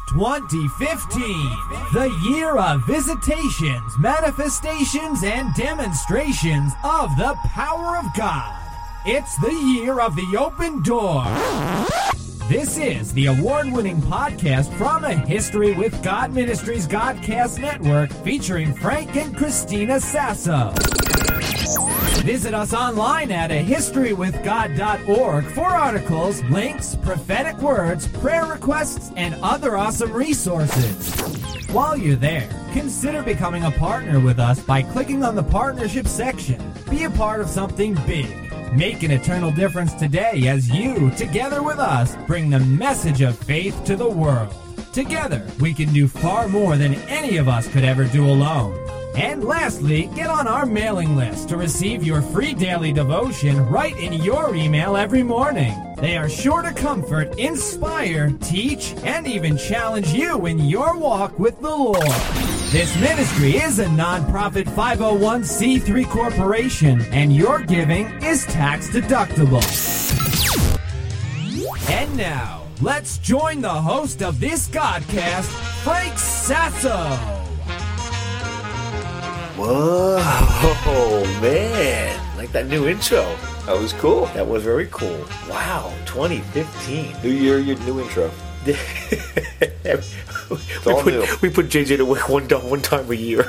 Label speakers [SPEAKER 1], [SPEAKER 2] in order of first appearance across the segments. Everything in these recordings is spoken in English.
[SPEAKER 1] 2015, the year of visitations, manifestations, and demonstrations of the power of God. It's the year of the open door. This is the award-winning podcast from A History with God Ministries Godcast Network featuring Frank and Christina Sasso. Visit us online at ahistorywithgod.org for articles, links, prophetic words, prayer requests, and other awesome resources. While you're there, consider becoming a partner with us by clicking on the partnership section. Be a part of something big. Make an eternal difference today as you, together with us, bring the message of faith to the world. Together, we can do far more than any of us could ever do alone. And lastly, get on our mailing list to receive your free daily devotion right in your email every morning. They are sure to comfort, inspire, teach, and even challenge you in your walk with the Lord. This ministry is a non-profit 501c3 corporation, and your giving is tax deductible. And now, let's join the host of this Godcast, Frank Sasso.
[SPEAKER 2] Whoa, man. Like that new intro.
[SPEAKER 3] That was cool.
[SPEAKER 2] That was very cool. Wow, 2015.
[SPEAKER 3] New year, your new intro.
[SPEAKER 2] we put JJ to work one time a year.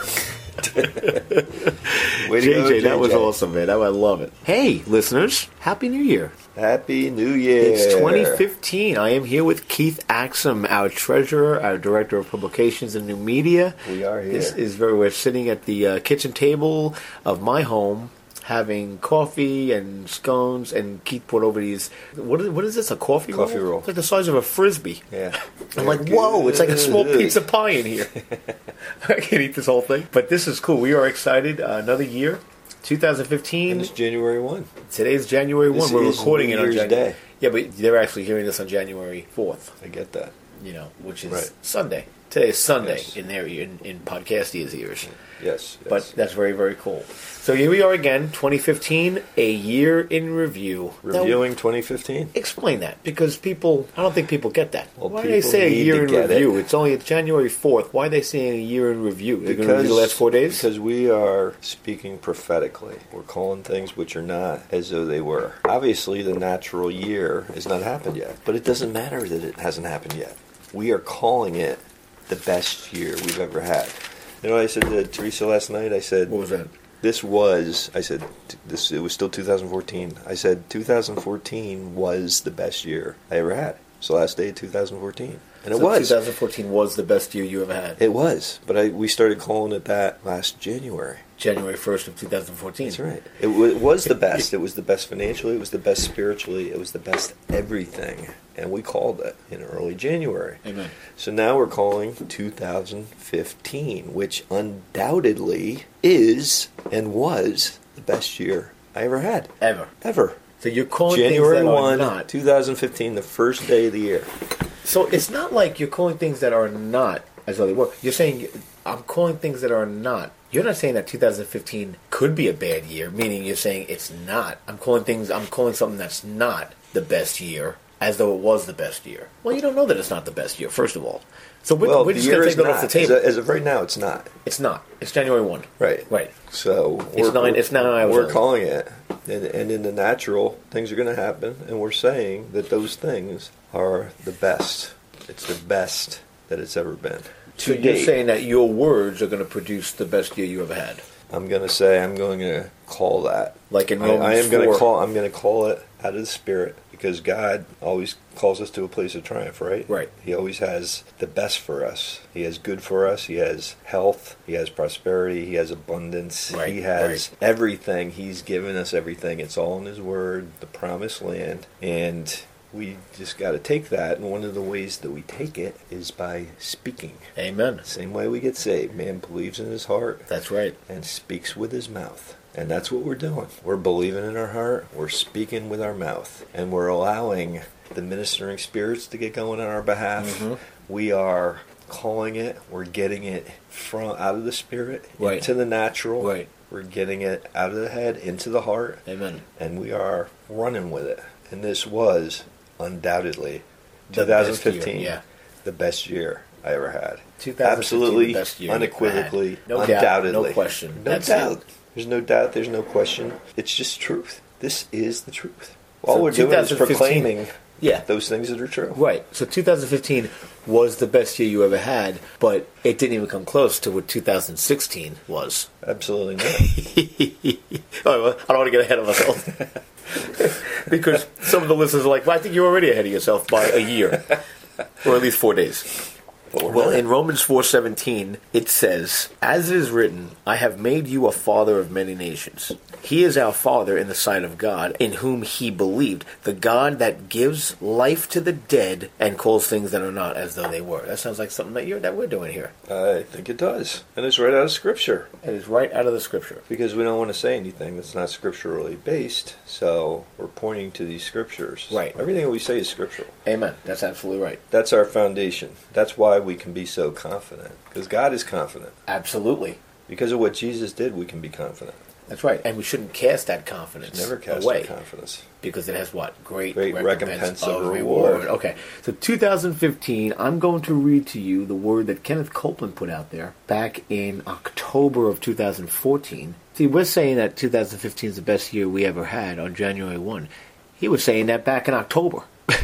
[SPEAKER 2] JJ, that was awesome, man. I love it. Hey, listeners, Happy New Year.
[SPEAKER 3] Happy New Year.
[SPEAKER 2] It's 2015. I am here with Keith Axum, our treasurer, our director of publications and new media.
[SPEAKER 3] We are here.
[SPEAKER 2] We're sitting at the kitchen table of my home, having coffee and scones, and Keith put over these. What is this? A coffee roll?
[SPEAKER 3] Coffee roll.
[SPEAKER 2] It's like the size of a Frisbee.
[SPEAKER 3] Yeah.
[SPEAKER 2] I'm like, whoa! It's like a small pizza pie in here. I can't eat this whole thing, but this is cool. We are excited. Another year, 2015.
[SPEAKER 3] And it's January 1.
[SPEAKER 2] Today's January 1. We're recording it on January
[SPEAKER 3] Day.
[SPEAKER 2] Yeah, but they're actually hearing this on January 4th.
[SPEAKER 3] I get that.
[SPEAKER 2] Which is
[SPEAKER 3] right.
[SPEAKER 2] Sunday. Today is Sunday
[SPEAKER 3] Yes.
[SPEAKER 2] in Podcastia's ears.
[SPEAKER 3] Yes.
[SPEAKER 2] But that's very, very cool. So here we are again, 2015, a year in review.
[SPEAKER 3] Reviewing
[SPEAKER 2] now,
[SPEAKER 3] 2015?
[SPEAKER 2] Explain that, because I don't think people get that.
[SPEAKER 3] Well,
[SPEAKER 2] why do they say a year in review? It's only January 4th. Why are they saying a year in review? They're going to review the last 4 days?
[SPEAKER 3] Because we are speaking prophetically. We're calling things which are not as though they were. Obviously, the natural year has not happened yet. But it doesn't matter that it hasn't happened yet. We are calling it the best year we've ever had. You know what I said to Teresa last night? I said,
[SPEAKER 2] what was that?
[SPEAKER 3] It was still 2014. I said 2014 was the best year I ever had. It's the last day of 2014. And it was.
[SPEAKER 2] 2014 was the best year you ever had.
[SPEAKER 3] It was. But we started calling it that last January.
[SPEAKER 2] January 1st of 2014.
[SPEAKER 3] That's right. It was the best. It was the best financially. It was the best spiritually. It was the best everything. And we called it in early January.
[SPEAKER 2] Amen.
[SPEAKER 3] So now we're calling 2015, which undoubtedly is and was the best year I ever had. Ever.
[SPEAKER 2] So you're calling
[SPEAKER 3] January
[SPEAKER 2] things that
[SPEAKER 3] 1,
[SPEAKER 2] are not.
[SPEAKER 3] 2015, the first day of the year.
[SPEAKER 2] So it's not like you're calling things that are not as though they were. You're saying, I'm calling things that are not. You're not saying that 2015 could be a bad year, meaning you're saying it's not. I'm calling something that's not the best year as though it was the best year. Well, you don't know that it's not the best year, first of all. So we're just going to take that off the table.
[SPEAKER 3] As of right now, it's not.
[SPEAKER 2] It's not. It's January 1.
[SPEAKER 3] Right. So
[SPEAKER 2] it's 9 hours
[SPEAKER 3] we're
[SPEAKER 2] old.
[SPEAKER 3] calling it. And in the natural, things are going to happen. And we're saying that those things are the best. It's the best that it's ever been.
[SPEAKER 2] So you're saying that your words are going to produce the best year you ever had?
[SPEAKER 3] I'm going to call that.
[SPEAKER 2] Like in Romans 4.
[SPEAKER 3] I'm going to call it out of the Spirit, because God always calls us to a place of triumph, right?
[SPEAKER 2] Right.
[SPEAKER 3] He always has the best for us. He has good for us. He has health. He has prosperity. He has abundance.
[SPEAKER 2] Right.
[SPEAKER 3] He has everything. He's given us everything. It's all in His Word, the promised land. And we just got to take that, and one of the ways that we take it is by speaking.
[SPEAKER 2] Amen.
[SPEAKER 3] Same way we get saved. Man believes in his heart.
[SPEAKER 2] That's right.
[SPEAKER 3] And speaks with his mouth. And that's what we're doing. We're believing in our heart. We're speaking with our mouth. And we're allowing the ministering spirits to get going on our behalf. Mm-hmm. We are calling it. We're getting it out of the spirit into the natural.
[SPEAKER 2] Right.
[SPEAKER 3] We're getting it out of the head into the heart.
[SPEAKER 2] Amen.
[SPEAKER 3] And we are running with it. And this was undoubtedly 2015,
[SPEAKER 2] the
[SPEAKER 3] best year I ever had.
[SPEAKER 2] 2015,
[SPEAKER 3] Absolutely,
[SPEAKER 2] the best year
[SPEAKER 3] unequivocally,
[SPEAKER 2] you've had. No
[SPEAKER 3] undoubtedly.
[SPEAKER 2] doubt, no question.
[SPEAKER 3] No
[SPEAKER 2] That's
[SPEAKER 3] doubt.
[SPEAKER 2] it.
[SPEAKER 3] There's no doubt. There's no question. It's just truth. This is the truth. All
[SPEAKER 2] So
[SPEAKER 3] we're doing is
[SPEAKER 2] 2015
[SPEAKER 3] proclaiming
[SPEAKER 2] Yeah.
[SPEAKER 3] those things that are true.
[SPEAKER 2] Right. So 2015 was the best year you ever had, but it didn't even come close to what 2016 was.
[SPEAKER 3] Absolutely not.
[SPEAKER 2] Oh, I don't want to get ahead of myself. Because some of the listeners are like, well, I think you're already ahead of yourself by a year. Or at least 4 days. Well, in Romans 4:17, it says, "As it is written, I have made you a father of many nations." He is our Father in the sight of God, in whom he believed, the God that gives life to the dead and calls things that are not as though they were. That sounds like something that we're doing here.
[SPEAKER 3] I think it does. And it's right out of Scripture.
[SPEAKER 2] It is right out of the Scripture.
[SPEAKER 3] Because we don't want to say anything that's not scripturally based, so we're pointing to these scriptures.
[SPEAKER 2] Right.
[SPEAKER 3] Everything that we say is scriptural.
[SPEAKER 2] Amen. That's absolutely right.
[SPEAKER 3] That's our foundation. That's why we can be so confident. Because God is confident.
[SPEAKER 2] Absolutely.
[SPEAKER 3] Because of what Jesus did, we can be confident.
[SPEAKER 2] That's right. And we shouldn't cast that confidence
[SPEAKER 3] Never cast
[SPEAKER 2] away.
[SPEAKER 3] our confidence.
[SPEAKER 2] Because it has what? Great
[SPEAKER 3] recompense
[SPEAKER 2] of
[SPEAKER 3] of
[SPEAKER 2] reward.
[SPEAKER 3] reward.
[SPEAKER 2] Okay. So 2015, I'm going to read to you the word that Kenneth Copeland put out there back in October of 2014. See, we're saying that 2015 is the best year we ever had on January 1. He was saying that back in October.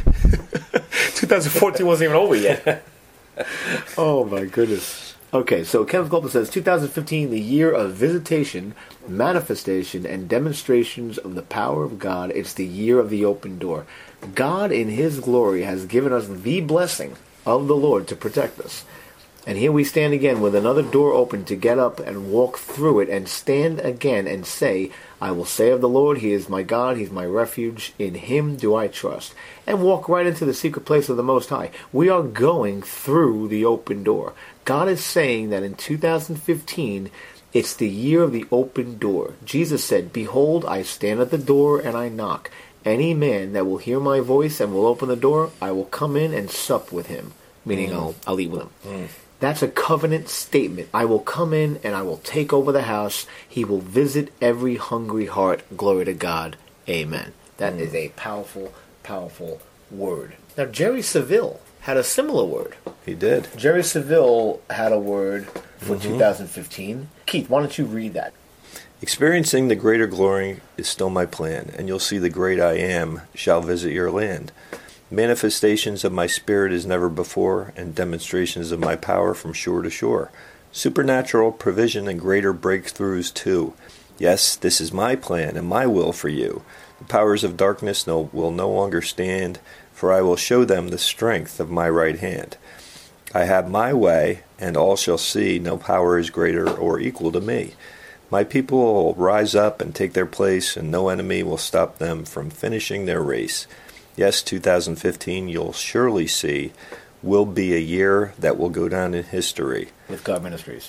[SPEAKER 2] 2014 wasn't even over yet. Oh, my goodness. Okay, so Kenneth Copeland says, 2015, the year of visitation, manifestation, and demonstrations of the power of God. It's the year of the open door. God, in His glory, has given us the blessing of the Lord to protect us. And here we stand again with another door open to get up and walk through it and stand again and say, I will say of the Lord, He is my God, He's my refuge, in Him do I trust. And walk right into the secret place of the Most High. We are going through the open door. God is saying that in 2015, it's the year of the open door. Jesus said, Behold, I stand at the door and I knock. Any man that will hear my voice and will open the door, I will come in and sup with him. Meaning I'll eat with him. That's a covenant statement. I will come in and I will take over the house. He will visit every hungry heart. Glory to God. Amen. That is a powerful, powerful word. Now, Jerry Seville had a similar word.
[SPEAKER 3] He did.
[SPEAKER 2] Jerry Seville had a word for 2015. Keith, why don't you read that?
[SPEAKER 3] Experiencing the greater glory is still my plan, and you'll see the great I Am shall visit your land. Manifestations of my spirit as never before, and demonstrations of my power from shore to shore. Supernatural provision and greater breakthroughs too. Yes, this is my plan and my will for you. The powers of darkness will no longer stand, for I will show them the strength of my right hand. I have my way, and all shall see no power is greater or equal to me. My people will rise up and take their place, and no enemy will stop them from finishing their race. Yes, 2015, you'll surely see, will be a year that will go down in history.
[SPEAKER 2] With God Ministries.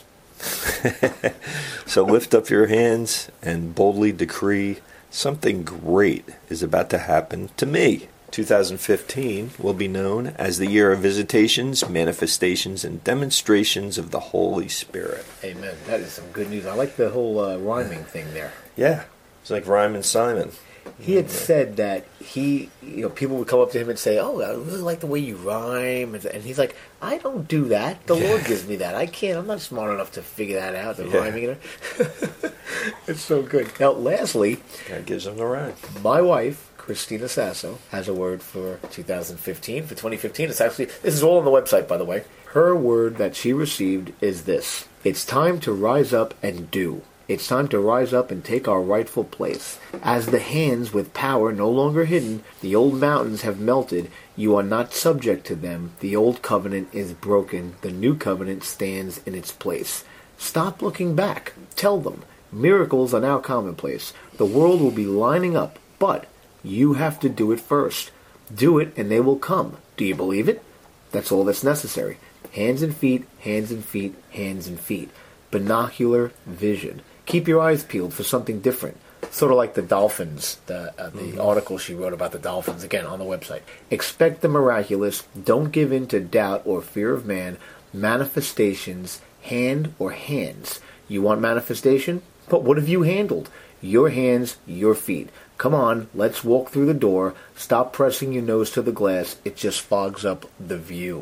[SPEAKER 3] So lift up your hands and boldly decree something great is about to happen to me. 2015 will be known as the year of visitations, manifestations, and demonstrations of the Holy Spirit.
[SPEAKER 2] Amen. That is some good news. I like the whole rhyming thing there.
[SPEAKER 3] Yeah, it's like Rhyme and Simon.
[SPEAKER 2] He had said that people would come up to him and say, "Oh, I really like the way you rhyme," and he's like, "I don't do that. The Lord gives me that. I can't. I'm not smart enough to figure that out. The rhyming." It's so good. Now, lastly,
[SPEAKER 3] God gives them the rhyme.
[SPEAKER 2] My wife, Christina Sasso, has a word for 2015. For 2015, this is all on the website, by the way. Her word that she received is this: It's time to rise up and do. It's time to rise up and take our rightful place. As the hands with power no longer hidden, the old mountains have melted. You are not subject to them. The old covenant is broken. The new covenant stands in its place. Stop looking back. Tell them. Miracles are now commonplace. The world will be lining up, but you have to do it first. Do it and they will come. Do you believe it? That's all that's necessary. Hands and feet, hands and feet, hands and feet. Binocular vision. Keep your eyes peeled for something different. Sort of like the dolphins, the article she wrote about the dolphins, again, on the website. Expect the miraculous. Don't give in to doubt or fear of man. Manifestations, hand or hands. You want manifestation? But what have you handled? Your hands, your feet. Come on, let's walk through the door. Stop pressing your nose to the glass. It just fogs up the view.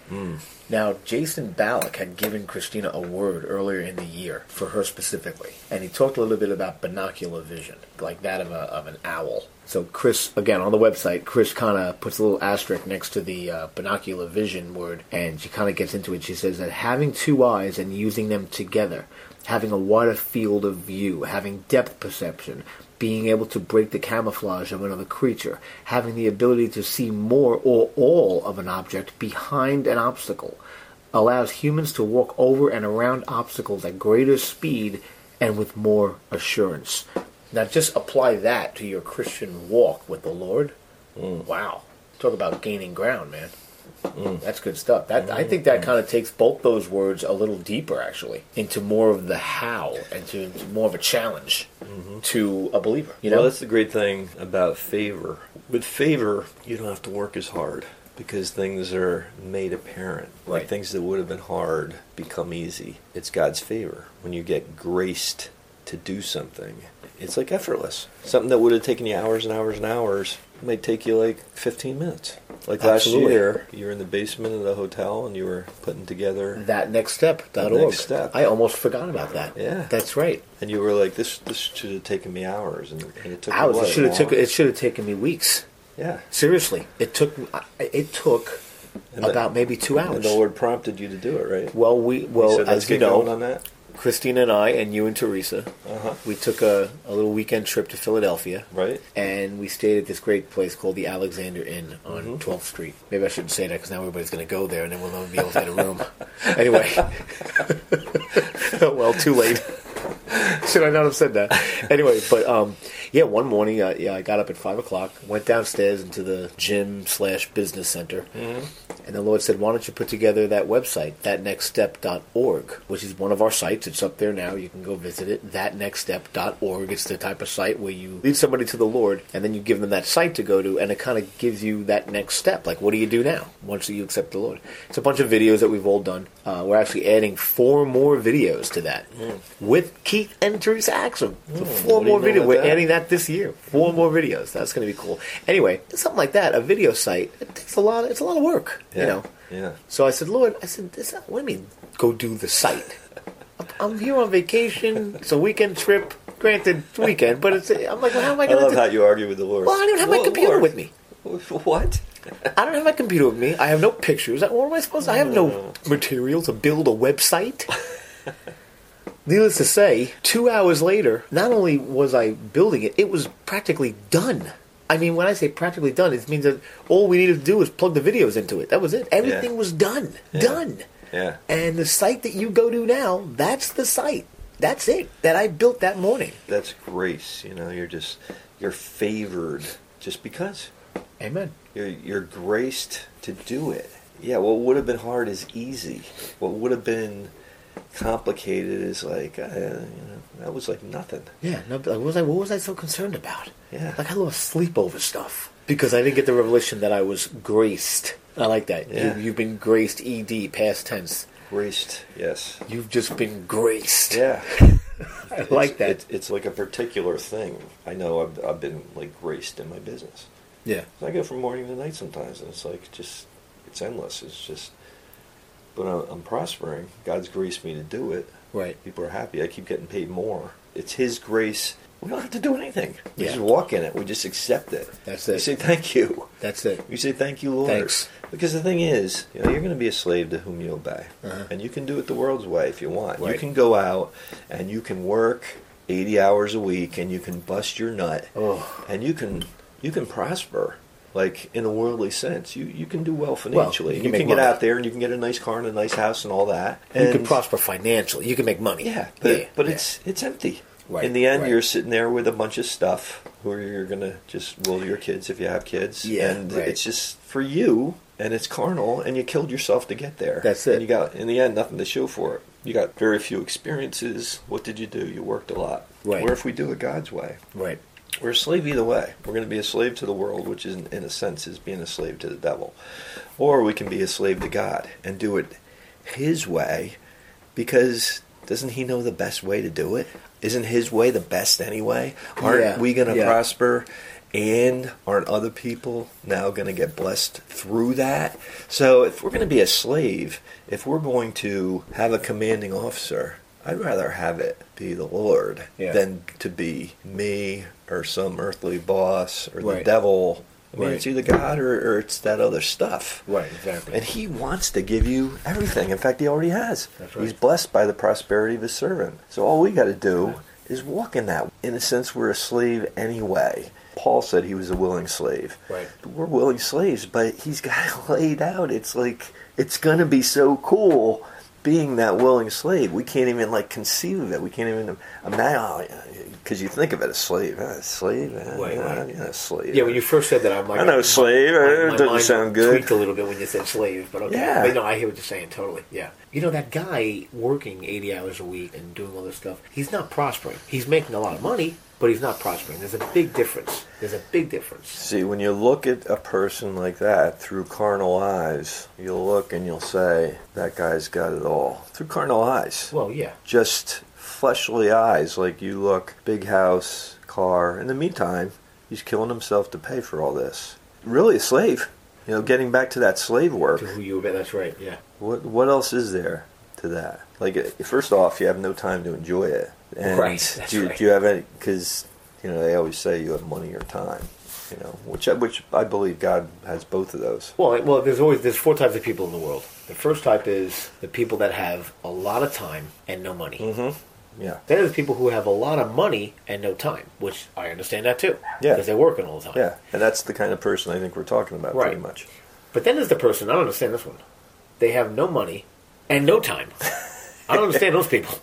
[SPEAKER 2] Now, Jason Ballack had given Christina a word earlier in the year for her specifically, and he talked a little bit about binocular vision, like that of an owl. So Chris, again, on the website, Chris kind of puts a little asterisk next to the binocular vision word, and she kind of gets into it. She says that having two eyes and using them together, having a wider field of view, having depth perception, being able to break the camouflage of another creature, having the ability to see more or all of an object behind an obstacle, allows humans to walk over and around obstacles at greater speed and with more assurance. Now just apply that to your Christian walk with the Lord. Wow. Talk about gaining ground, man. That's good stuff. I think that kind of takes both those words a little deeper, actually, into more of the how and to more of a challenge to a believer. You know,
[SPEAKER 3] Well, that's the great thing about favor. With favor, you don't have to work as hard because things are made apparent.
[SPEAKER 2] Right.
[SPEAKER 3] Like things that would have been hard become easy. It's God's favor. When you get graced to do something, it's like effortless. Something that would have taken you hours and hours and hours might take you like 15 minutes. Like
[SPEAKER 2] Absolutely.
[SPEAKER 3] last year, you were in the basement of the hotel and you were putting together
[SPEAKER 2] thatnextstep.org.
[SPEAKER 3] That Next Step.
[SPEAKER 2] I almost forgot about that.
[SPEAKER 3] Yeah.
[SPEAKER 2] That's right.
[SPEAKER 3] and you were like, this should have taken me hours, and it took
[SPEAKER 2] Hours.
[SPEAKER 3] You what,
[SPEAKER 2] It should have taken me weeks.
[SPEAKER 3] Yeah.
[SPEAKER 2] Seriously, it took
[SPEAKER 3] And
[SPEAKER 2] about maybe 2 hours.
[SPEAKER 3] And the Lord prompted you to do it, right?
[SPEAKER 2] Well,
[SPEAKER 3] He said, "Let's
[SPEAKER 2] as you
[SPEAKER 3] get going
[SPEAKER 2] know,
[SPEAKER 3] on that."
[SPEAKER 2] Christina and I and you and Teresa, we took a little weekend trip to Philadelphia.
[SPEAKER 3] Right.
[SPEAKER 2] And we stayed at this great place called the Alexander Inn on 12th Street. Maybe I shouldn't say that because now everybody's going to go there and then we'll never be able to get a room. Anyway. Well, too late. Should I not have said that? Anyway, but one morning, I got up at 5 o'clock, went downstairs into the gym/business center, and the Lord said, "Why don't you put together that website, thatnextstep.org, which is one of our sites. It's up there now. You can go visit it. Thatnextstep.org. It's the type of site where you lead somebody to the Lord, and then you give them that site to go to, and it kind of gives you that next step. Like, what do you do now once you accept the Lord? It's a bunch of videos that we've all done. We're actually adding 4 more videos to that with Keith and Teresa Axum. So 4
[SPEAKER 3] what do you
[SPEAKER 2] more
[SPEAKER 3] know
[SPEAKER 2] videos.
[SPEAKER 3] about
[SPEAKER 2] We're
[SPEAKER 3] that?
[SPEAKER 2] adding that this year. 4 more videos. That's going to be cool. Anyway, something like that, a video site, it takes a lot. It's a lot of work.
[SPEAKER 3] Yeah.
[SPEAKER 2] You know.
[SPEAKER 3] Yeah.
[SPEAKER 2] So I said, Lord, what do you mean, go do the site? I'm here on vacation. It's a weekend trip. Granted, it's weekend, but I'm like, well, how am I
[SPEAKER 3] I
[SPEAKER 2] going
[SPEAKER 3] love
[SPEAKER 2] to
[SPEAKER 3] how you argue with the Lord.
[SPEAKER 2] Well, I don't even have my computer
[SPEAKER 3] Lord.
[SPEAKER 2] with me.
[SPEAKER 3] What?
[SPEAKER 2] I don't have my computer with me. I have no pictures. What am I supposed to? I have no material to build a website. Needless to say, 2 hours later, not only was I building it, it was practically done. I mean, when I say practically done, it means that all we needed to do was plug the videos into it. That was it. Everything was done.
[SPEAKER 3] Yeah.
[SPEAKER 2] Done.
[SPEAKER 3] Yeah.
[SPEAKER 2] And the site that you go to now, that's the site. That's it. That I built that morning.
[SPEAKER 3] That's grace. You know, you're favored just because.
[SPEAKER 2] Amen.
[SPEAKER 3] You're graced to do it. Yeah, what would have been hard is easy. What would have been complicated is like, that was like nothing.
[SPEAKER 2] Yeah. No, what was I so concerned about?
[SPEAKER 3] Yeah.
[SPEAKER 2] Like I lost sleep over stuff because I didn't get the revelation that I was graced. I like that.
[SPEAKER 3] Yeah.
[SPEAKER 2] You've been graced. ED past tense.
[SPEAKER 3] Graced, yes.
[SPEAKER 2] You've just been graced.
[SPEAKER 3] Yeah.
[SPEAKER 2] I like that.
[SPEAKER 3] It's like a particular thing. I know I've been like graced in my business.
[SPEAKER 2] Yeah.
[SPEAKER 3] I go from morning to night sometimes, and it's like it's endless. It's just, but I'm prospering. God's graced me to do it.
[SPEAKER 2] Right.
[SPEAKER 3] People are happy. I keep getting paid more. It's His grace. We don't have to do anything. We
[SPEAKER 2] Yeah.
[SPEAKER 3] just walk in it. We just accept it.
[SPEAKER 2] That's
[SPEAKER 3] We
[SPEAKER 2] it.
[SPEAKER 3] say thank you.
[SPEAKER 2] That's it.
[SPEAKER 3] We say thank you, Lord.
[SPEAKER 2] Thanks.
[SPEAKER 3] Because the thing is, you're going to be a slave to whom you obey,
[SPEAKER 2] Uh-huh.
[SPEAKER 3] and you can do it the world's way if you want. You
[SPEAKER 2] Right.
[SPEAKER 3] can go out and you can work 80 hours a week, and you can bust your nut,
[SPEAKER 2] Oh.
[SPEAKER 3] and you can prosper. Like in a worldly sense, you can do well financially.
[SPEAKER 2] you
[SPEAKER 3] you
[SPEAKER 2] can
[SPEAKER 3] can
[SPEAKER 2] make
[SPEAKER 3] get
[SPEAKER 2] money.
[SPEAKER 3] out there and you can get a nice car and a nice house and all that.
[SPEAKER 2] You
[SPEAKER 3] And
[SPEAKER 2] can prosper financially. You can make money.
[SPEAKER 3] yeah,
[SPEAKER 2] Yeah.
[SPEAKER 3] but it's empty.
[SPEAKER 2] Right,
[SPEAKER 3] In the end,
[SPEAKER 2] right.
[SPEAKER 3] you're sitting there with a bunch of stuff where you're gonna just will your kids if you have kids.
[SPEAKER 2] Yeah,
[SPEAKER 3] and
[SPEAKER 2] right.
[SPEAKER 3] it's just for you, and it's carnal, and you killed yourself to get there.
[SPEAKER 2] That's it.
[SPEAKER 3] And you got in the end nothing to show for it. You got very few experiences. What did you do? You worked a lot.
[SPEAKER 2] Right.
[SPEAKER 3] Where if we do it God's way,
[SPEAKER 2] Right.
[SPEAKER 3] we're a slave either way. We're going to be a slave to the world, which is, in a sense, is being a slave to the devil. Or we can be a slave to God and do it His way, because doesn't He know the best way to do it? Isn't His way the best anyway? Aren't
[SPEAKER 2] Yeah,
[SPEAKER 3] we going to
[SPEAKER 2] yeah.
[SPEAKER 3] prosper And aren't other people now going to get blessed through that? So if we're going to be a slave, if we're going to have a commanding officer, I'd rather have it be the Lord than to be me or some earthly boss or the devil. I mean, it's either God or it's that other stuff.
[SPEAKER 2] Right, exactly.
[SPEAKER 3] And he wants to give you everything. In fact, he already has.
[SPEAKER 2] That's right.
[SPEAKER 3] He's blessed by the prosperity of his servant. So all we got to do is walk in that. In a sense, we're a slave anyway. Paul said he was a willing slave.
[SPEAKER 2] Right.
[SPEAKER 3] We're willing slaves, but he's got it laid out. It's like, it's going to be so cool being that willing slave. We can't even conceive of it. We can't even imagine, because you think of it as slave. A slave? Yeah, slave.
[SPEAKER 2] Yeah, when you first said that, I'm like...
[SPEAKER 3] I know slave. It doesn't sound good.
[SPEAKER 2] Tweaked a little bit when you said slave, but okay.
[SPEAKER 3] Yeah.
[SPEAKER 2] But no, I hear what you're saying, totally. Yeah. You know, that guy working 80 hours a week and doing all this stuff, he's not prospering. He's making a lot of money, but he's not prospering. There's a big difference.
[SPEAKER 3] See, when you look at a person like that through carnal eyes, you'll look and you'll say, that guy's got it all. Through carnal eyes.
[SPEAKER 2] Well, yeah.
[SPEAKER 3] Just fleshly eyes, like you look, big house, car. In the meantime, he's killing himself to pay for all this. Really a slave. You know, getting back to that slave work.
[SPEAKER 2] To who you were, that's right, yeah.
[SPEAKER 3] What else is there to that? Like, first off, you have no time to enjoy it. And
[SPEAKER 2] right, that's
[SPEAKER 3] do you have any, because, you know, they always say you have money or time, you know, which I believe God has both of those.
[SPEAKER 2] Well, there's four types of people in the world. The first type is the people that have a lot of time and no money.
[SPEAKER 3] Mm-hmm. Yeah.
[SPEAKER 2] Then there's people who have a lot of money and no time, which I understand that too.
[SPEAKER 3] Yeah.
[SPEAKER 2] Because they're working all the time.
[SPEAKER 3] Yeah, and that's the kind of person I think we're talking about pretty much.
[SPEAKER 2] But then there's the person, I don't understand this one. They have no money and no time. I don't understand those people.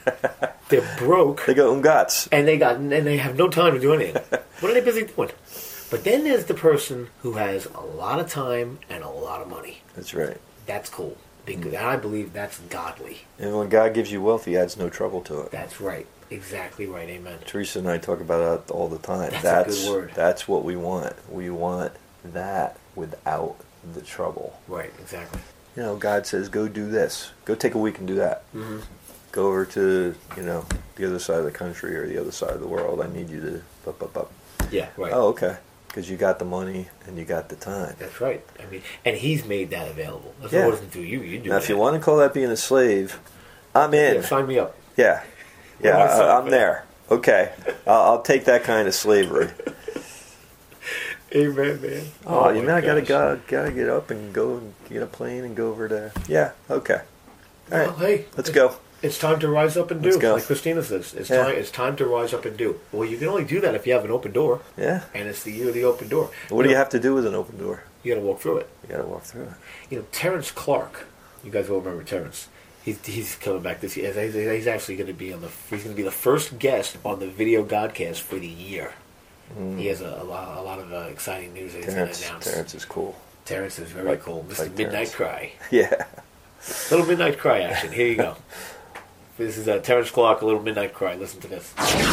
[SPEAKER 2] They're broke.
[SPEAKER 3] They got guts.
[SPEAKER 2] And they have no time to do anything. What are they busy doing? But then there's the person who has a lot of time and a lot of money.
[SPEAKER 3] That's right.
[SPEAKER 2] That's cool. Because I believe that's godly.
[SPEAKER 3] And when God gives you wealth, he adds no trouble to it.
[SPEAKER 2] That's right. Exactly right. Amen.
[SPEAKER 3] Teresa and I talk about that all the time.
[SPEAKER 2] That's a good word.
[SPEAKER 3] That's what we want. We want that without the trouble.
[SPEAKER 2] Right. Exactly.
[SPEAKER 3] You know, God says, go do this. Go take a week and do that.
[SPEAKER 2] Mm-hmm.
[SPEAKER 3] Go over to, you know, the other side of the country or the other side of the world. I need you to...
[SPEAKER 2] Yeah, right.
[SPEAKER 3] Oh, okay. Because you got the money and you got the time.
[SPEAKER 2] That's right. I mean, and he's made that available. That's what it doesn't do you. You do
[SPEAKER 3] now,
[SPEAKER 2] that.
[SPEAKER 3] if you want to call that being a slave, I'm in.
[SPEAKER 2] Yeah, sign me up.
[SPEAKER 3] Yeah. Yeah, I'm there. Okay. I'll take that kind of slavery.
[SPEAKER 2] Amen, man.
[SPEAKER 3] Oh, you know, I gotta get up and go and get a plane and go over there. Yeah, okay. All right,
[SPEAKER 2] well, hey,
[SPEAKER 3] let's go.
[SPEAKER 2] It's time to rise up and do.
[SPEAKER 3] Let's go.
[SPEAKER 2] Like Christina says, it's time to rise up and do. Well, you can only do that if you have an open door.
[SPEAKER 3] Yeah.
[SPEAKER 2] And it's the year of the open door.
[SPEAKER 3] What do you have to do with an open door?
[SPEAKER 2] You got to walk through it.
[SPEAKER 3] You got to walk through it.
[SPEAKER 2] You know, Terrence Clark. You guys will remember Terrence. He's coming back this year. He's actually going to be he's going to be the first guest on the Video Godcast for the year. He has a lot of exciting news that he's going to announce.
[SPEAKER 3] Terrence is cool.
[SPEAKER 2] Terrence is very cool. Mr. Midnight Cry.
[SPEAKER 3] Yeah.
[SPEAKER 2] Little Midnight Cry action. Here you go. This is Terrence Clark, A Little Midnight Cry. Listen to this.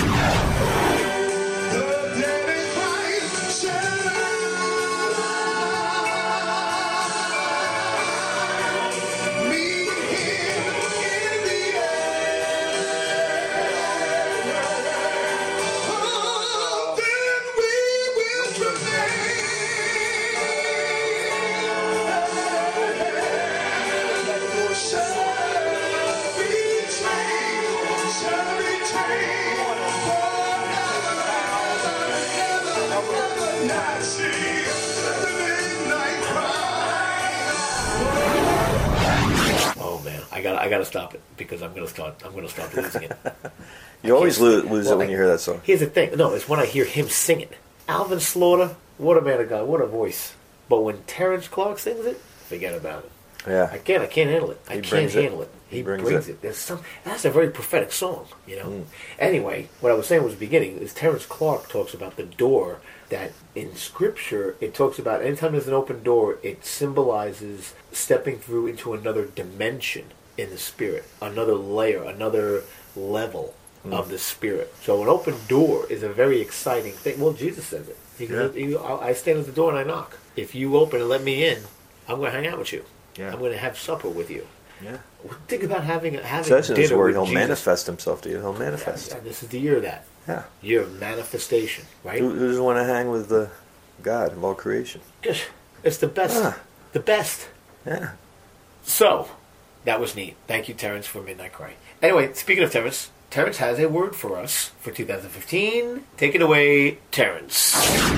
[SPEAKER 2] I gotta stop it because I'm gonna start losing it.
[SPEAKER 3] You always lose it when you hear that song.
[SPEAKER 2] Here's the thing. No, it's when I hear him sing it. Alvin Slaughter, what a man of God, what a voice. But when Terrence Clark sings it, forget about it.
[SPEAKER 3] Yeah.
[SPEAKER 2] I can't handle it. I can't handle it. He brings it. That's a very prophetic song, you know. Anyway, what I was saying was the beginning is Terrence Clark talks about the door that in Scripture it talks about anytime there's an open door, it symbolizes stepping through into another dimension in the Spirit, another layer, another level of the Spirit. So an open door is a very exciting thing. Well, Jesus says it. I stand at the door and I knock. If you open and let me in, I'm going to hang out with you. Yeah. I'm going to have supper with you.
[SPEAKER 3] Yeah.
[SPEAKER 2] Think about having
[SPEAKER 3] It says in his
[SPEAKER 2] dinner
[SPEAKER 3] word,
[SPEAKER 2] with
[SPEAKER 3] he'll
[SPEAKER 2] Jesus.
[SPEAKER 3] manifest himself to you. He'll manifest.
[SPEAKER 2] Yeah, this is the year of that.
[SPEAKER 3] Yeah.
[SPEAKER 2] Year of manifestation, right?
[SPEAKER 3] Who doesn't want to hang with the God of all creation?
[SPEAKER 2] It's the best.
[SPEAKER 3] Ah.
[SPEAKER 2] The best.
[SPEAKER 3] Yeah.
[SPEAKER 2] So, that was neat. Thank you, Terrence, for Midnight Cry. Anyway, speaking of Terrence, Terrence has a word for us for 2015. Take it away, Terrence.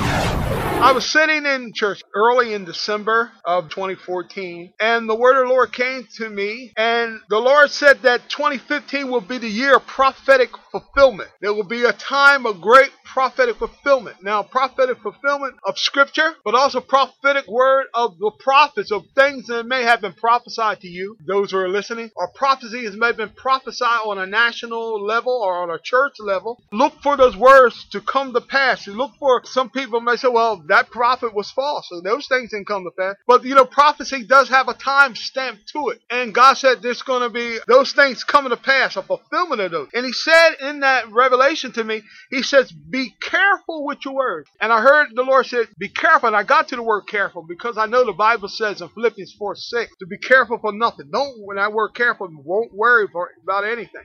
[SPEAKER 4] I was sitting in church early in December of 2014, and the word of the Lord came to me, and the Lord said that 2015 will be the year of prophetic fulfillment. There will be a time of great prophetic fulfillment. Now, prophetic fulfillment of scripture, but also prophetic word of the prophets, of things that may have been prophesied to you, those who are listening, or prophecies may have been prophesied on a national level or on a church level. Look for those words to come to pass. You look for, some people may say, well, that prophet was false, so those things didn't come to pass. But prophecy does have a time stamp to it, and God said there's going to be those things coming to pass, a fulfillment of those. And he said in that revelation to me, he says, be careful with your words. And I heard the Lord say, be careful. And I got to the word careful because I know the Bible says in Philippians 4:6 to be careful for nothing. When that word careful, won't worry about anything.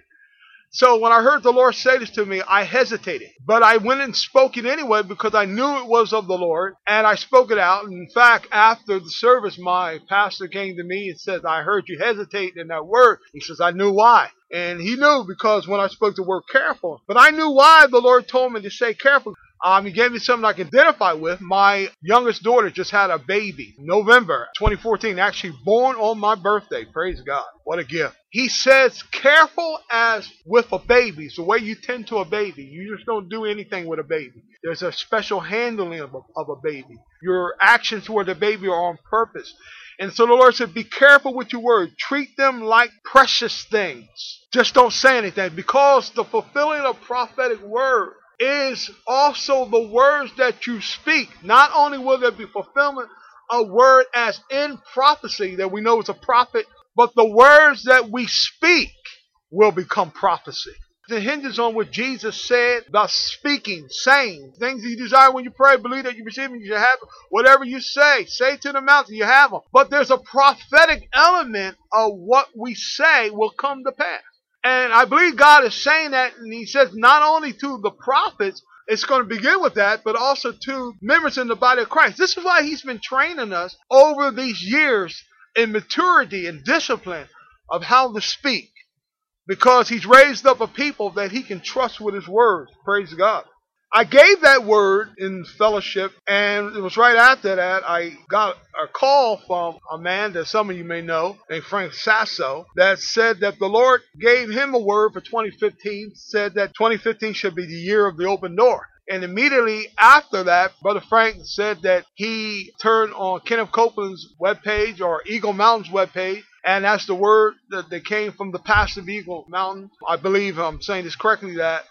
[SPEAKER 4] So when I heard the Lord say this to me, I hesitated. But I went and spoke it anyway because I knew it was of the Lord. And I spoke it out. And in fact, after the service, my pastor came to me and said, I heard you hesitate in that word. He says, I knew why. And he knew because when I spoke the word careful. But I knew why the Lord told me to say careful. He gave me something I can identify with. My youngest daughter just had a baby, November 2014, actually born on my birthday. Praise God. What a gift. He says, careful as with a baby. It's the way you tend to a baby. You just don't do anything with a baby. There's a special handling of a baby. Your actions toward the baby are on purpose. And so the Lord said, be careful with your words. Treat them like precious things. Just don't say anything, because the fulfilling of prophetic word is also the words that you speak. Not only will there be fulfillment of word as in prophecy that we know is a prophet, but the words that we speak will become prophecy. It hinges on what Jesus said about speaking, saying. Things you desire when you pray, believe that you receive them, you shall have them. Whatever you say to the mountain, you have them. But there's a prophetic element of what we say will come to pass. And I believe God is saying that, and he says not only to the prophets, it's going to begin with that, but also to members in the body of Christ. This is why he's been training us over these years in maturity and discipline of how to speak. Because he's raised up a people that he can trust with his words. Praise God. I gave that word in fellowship, and it was right after that I got a call from a man that some of you may know, named Frank Sasso, that said that the Lord gave him a word for 2015, said that 2015 should be the year of the open door. And immediately after that, Brother Frank said that he turned on Kenneth Copeland's webpage, or Eagle Mountain's webpage, and that's the word that came from the pastor of Eagle Mountain. I believe I'm saying this correctly, that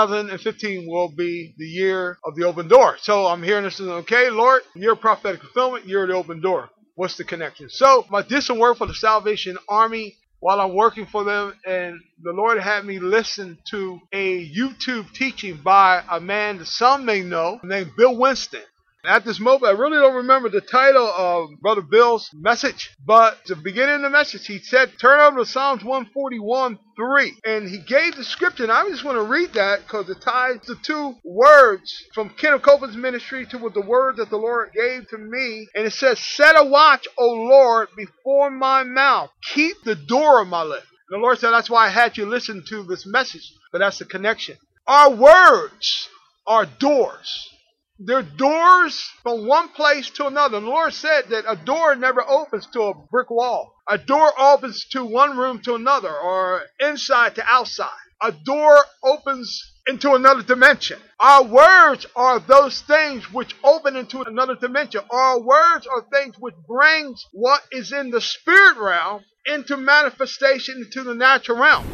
[SPEAKER 4] 2015 will be the year of the open door. So I'm hearing this, okay, Lord, year of prophetic fulfillment, year of the open door. What's the connection? So I did some work for the Salvation Army while I'm working for them, and the Lord had me listen to a YouTube teaching by a man that some may know named Bill Winston. At this moment, I really don't remember the title of Brother Bill's message, but at the beginning of the message, he said, turn over to Psalms 141:3, and he gave the scripture, and I just want to read that because it ties the two words from Kenneth Copeland's ministry to what the word that the Lord gave to me, and it says, set a watch, O Lord, before my mouth, keep the door of my lips. And the Lord said, that's why I had you listen to this message, but that's the connection. Our words are doors. They're doors from one place to another. And the Lord said that a door never opens to a brick wall. A door opens to one room to another, or inside to outside. A door opens into another dimension. Our words are those things which open into another dimension. Our words are things which brings what is in the spirit realm into manifestation into the natural realm.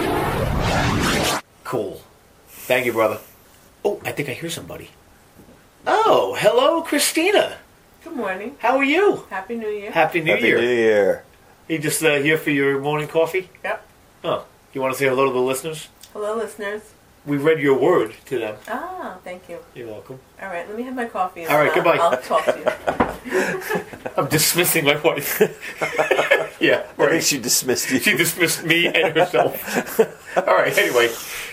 [SPEAKER 2] Cool. Thank you, brother. Oh, I think I hear somebody. Oh, hello, Christina.
[SPEAKER 5] Good morning.
[SPEAKER 2] How are you?
[SPEAKER 5] Happy New Year.
[SPEAKER 2] Happy New Year.
[SPEAKER 3] Happy New Year.
[SPEAKER 2] You just here for your morning coffee?
[SPEAKER 5] Yep.
[SPEAKER 2] Oh, you want to say hello to the listeners?
[SPEAKER 5] Hello, listeners.
[SPEAKER 2] we read your word to them.
[SPEAKER 5] Ah, thank you.
[SPEAKER 2] You're welcome.
[SPEAKER 5] All right, let me have my coffee. And
[SPEAKER 2] All right, goodbye.
[SPEAKER 5] I'll talk to you.
[SPEAKER 2] I'm dismissing my wife. Yeah,
[SPEAKER 3] I
[SPEAKER 2] right.
[SPEAKER 3] think she dismissed you.
[SPEAKER 2] She dismissed me and herself. All right, anyway.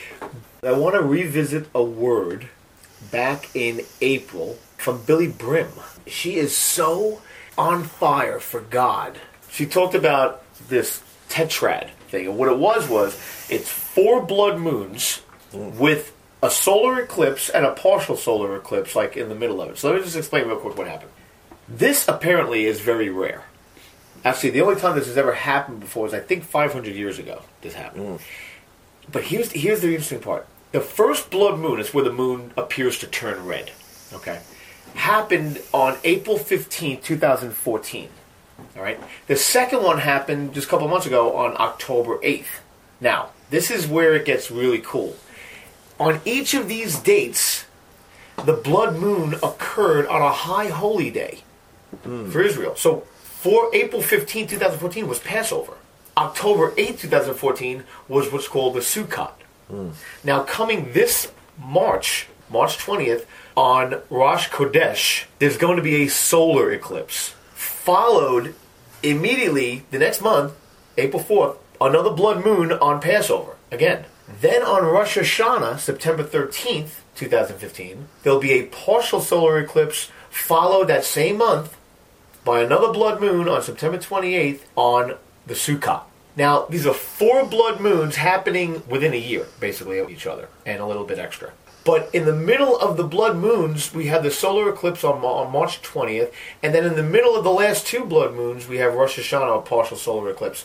[SPEAKER 2] I want to revisit a word back in April from Billy Brim. She is so on fire for God. She talked about this tetrad thing, and what it was it's 4 blood moons with a solar eclipse and a partial solar eclipse, like in the middle of it. So let me just explain real quick what happened. This apparently is very rare. Actually, the only time this has ever happened before is, I think, 500 years ago this happened. But here's the interesting part. The first blood moon is where the moon appears to turn red. Okay? Happened on April 15, 2014. All right? The second one happened just a couple months ago on October 8th. Now, this is where it gets really cool. On each of these dates, the blood moon occurred on a high holy day for Israel. So, for April 15, 2014 was Passover. October 8, 2014 was what's called the Sukkot. Now, coming this March 20th, on Rosh Chodesh, there's going to be a solar eclipse. Followed immediately the next month, April 4th, another blood moon on Passover. Again. Then on Rosh Hashanah, September 13th, 2015, there'll be a partial solar eclipse, followed that same month by another blood moon on September 28th on the Sukkot. Now, these are 4 blood moons happening within a year, basically, of each other, and a little bit extra. But in the middle of the blood moons, we have the solar eclipse on March 20th, and then in the middle of the last 2 blood moons, we have Rosh Hashanah, a partial solar eclipse.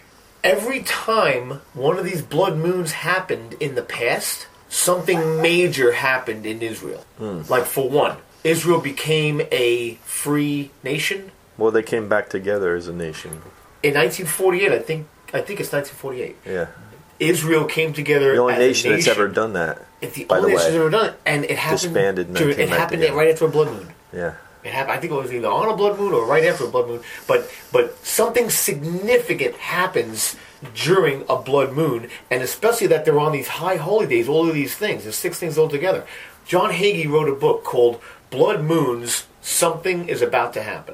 [SPEAKER 2] Every time one of these blood moons happened in the past, something major happened in Israel. Like, for one, Israel became a free nation.
[SPEAKER 3] Well, they came back together as a nation.
[SPEAKER 2] In 1948, I think it's 1948.
[SPEAKER 3] Yeah.
[SPEAKER 2] Israel came together.
[SPEAKER 3] The only
[SPEAKER 2] as
[SPEAKER 3] nation
[SPEAKER 2] a
[SPEAKER 3] that's ever done that.
[SPEAKER 2] It's the
[SPEAKER 3] by
[SPEAKER 2] only
[SPEAKER 3] the
[SPEAKER 2] nation that's
[SPEAKER 3] way.
[SPEAKER 2] ever done it, and it happened.
[SPEAKER 3] Disbanded in
[SPEAKER 2] It happened
[SPEAKER 3] 1999.
[SPEAKER 2] right after a blood moon.
[SPEAKER 3] Yeah.
[SPEAKER 2] It happened. I think it was either on a blood moon or right after a blood moon. But something significant happens during a blood moon, and especially that they're on these high holy days. All of these things. There's 6 things altogether. John Hagee wrote a book called Blood Moons. Something is about to happen.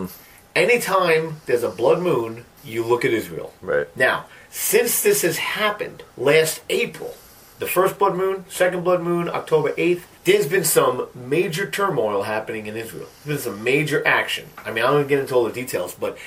[SPEAKER 2] Anytime there's a blood moon, you look at Israel.
[SPEAKER 3] Right.
[SPEAKER 2] Now, since this has happened last April, the first blood moon, second blood moon, October 8th, there's been some major turmoil happening in Israel. There's been some major action. I mean, I'm going to get into all the details, but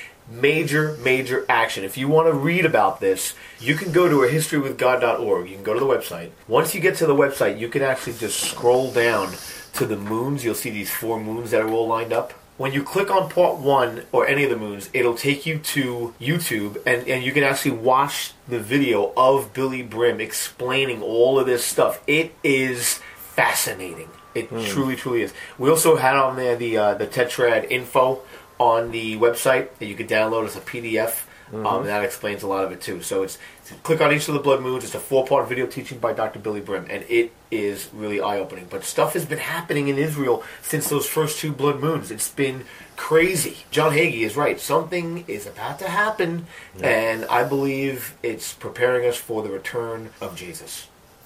[SPEAKER 2] major action. If you want to read about this, you can go to ahistorywithgod.org. You can go to the website. Once you get to the website, you can actually just scroll down to the moons. You'll see these 4 moons that are all lined up. When you click on part 1 or any of the moons, it'll take you to YouTube, and you can actually watch the video of Billy Brim explaining all of this stuff. It is fascinating. It truly is. We also had on there the Tetrad info on the website that you can download as a PDF. And that explains a lot of it too. So click on each of the blood moons. It's a 4-part video teaching by Dr. Billy Brim, and it is really eye-opening. But stuff has been happening in Israel since those first 2 blood moons. It's been crazy. John Hagee is right. Something is about to happen, and I believe it's preparing us for the return of Jesus.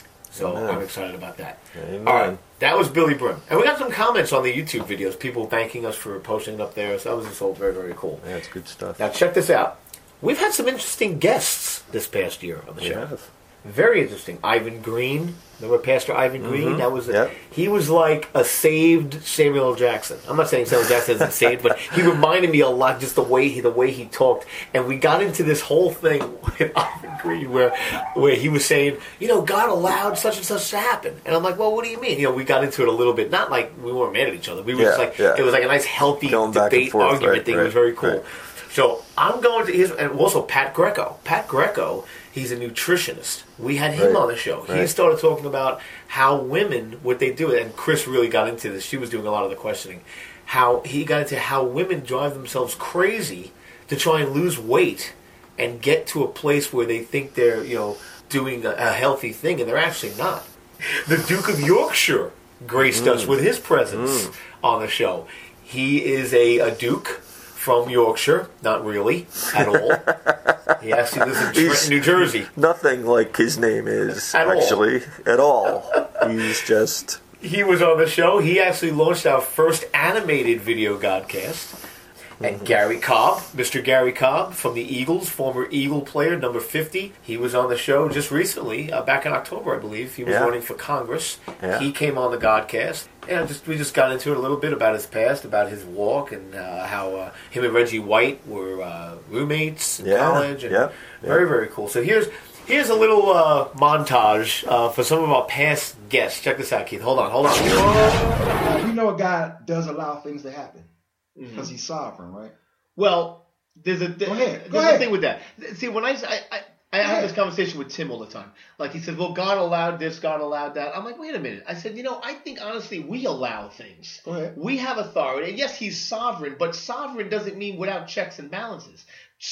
[SPEAKER 2] So I'm excited about that.
[SPEAKER 3] Amen.
[SPEAKER 2] All right, that was Billy Brim. And we got some comments on the YouTube videos, people thanking us for posting it up there. So that was just all very, very cool.
[SPEAKER 3] Yeah, it's good stuff.
[SPEAKER 2] Now check this out. We've had some interesting guests this past year on the show.
[SPEAKER 3] have.
[SPEAKER 2] Very interesting. Ivan Green. Remember Pastor Ivan Green? That was
[SPEAKER 3] Yep.
[SPEAKER 2] He was like a saved Samuel L. Jackson. I'm not saying Samuel Jackson isn't saved, but he reminded me a lot just the way he talked. And we got into this whole thing with Ivan Green where he was saying, God allowed such and such to happen. And I'm like, well, what do you mean? We got into it a little bit. Not like we weren't mad at each other. We were just like, it was like a nice healthy
[SPEAKER 3] Going back and
[SPEAKER 2] debate
[SPEAKER 3] forth,
[SPEAKER 2] argument thing. It was very cool.
[SPEAKER 3] Right.
[SPEAKER 2] So I'm going to and also Pat Greco. Pat Greco, he's a nutritionist. We had him on the show. He started talking about how women, what they do, and Chris really got into this. She was doing a lot of the questioning. How he got into how women drive themselves crazy to try and lose weight and get to a place where they think they're, doing a healthy thing, and they're actually not. The Duke of Yorkshire graced us with his presence on the show. He is a duke from Yorkshire, not really, at all. He actually lives in Trenton, New Jersey.
[SPEAKER 3] Nothing like his name is,
[SPEAKER 2] At all.
[SPEAKER 3] actually, at all. He's just...
[SPEAKER 2] He was on the show. He actually launched our first animated video Godcast. And Gary Cobb, Mr. Gary Cobb from the Eagles, former Eagle player, number 50. He was on the show just recently, back in October, I believe. He was running for Congress.
[SPEAKER 3] Yeah.
[SPEAKER 2] He came on the Godcast. And we just got into it a little bit about his past, about his walk, and how him and Reggie White were roommates in college. And very, very cool. So here's a little montage for some of our past guests. Check this out, Keith. Hold on.
[SPEAKER 6] We know God does allow things to happen because He's sovereign, right?
[SPEAKER 7] Well, there's a thing with that. See, when I have this conversation with Tim all the time. Like, he said, well, God allowed this, God allowed that. I'm like, wait a minute. I said, I think, honestly, we allow things.
[SPEAKER 6] Go ahead.
[SPEAKER 7] We have authority. And yes, He's sovereign, but sovereign doesn't mean without checks and balances.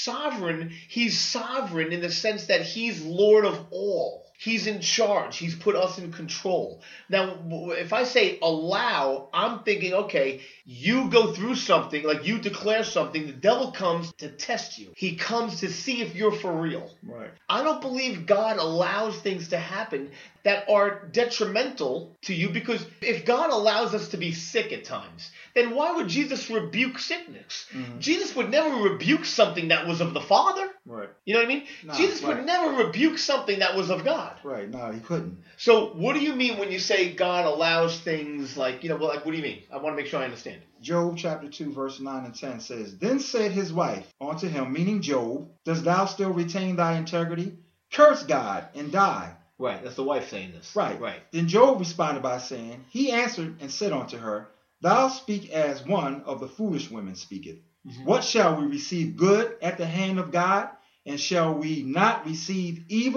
[SPEAKER 7] He's sovereign in the sense that He's Lord of all. He's in charge. He's put us in control. Now, if I say allow, I'm thinking, okay, you go through something, like you declare something, the devil comes to test you. He comes to see if you're for real.
[SPEAKER 6] Right.
[SPEAKER 7] I don't believe God allows things to happen that are detrimental to you, because if God allows us to be sick at times, then why would Jesus rebuke sickness?
[SPEAKER 6] Mm-hmm.
[SPEAKER 7] Jesus would never rebuke something that was of the Father.
[SPEAKER 6] Right.
[SPEAKER 7] You know what I mean?
[SPEAKER 6] No,
[SPEAKER 7] Jesus would never rebuke something that was of God.
[SPEAKER 6] Right. No, He couldn't.
[SPEAKER 7] So what do you mean when you say God allows things like, what do you mean? I want to make sure I understand.
[SPEAKER 6] Job chapter 2, verse 9 and 10 says, Then said his wife unto him, meaning Job, Dost thou still retain thy integrity? Curse God and die.
[SPEAKER 7] Right, that's the wife saying this.
[SPEAKER 6] Right.
[SPEAKER 7] Right.
[SPEAKER 6] Then Job responded by saying, He answered and said unto her, Thou speak as one of the foolish women speaketh. Mm-hmm. What shall we receive good at the hand of God? And shall we not receive evil? ?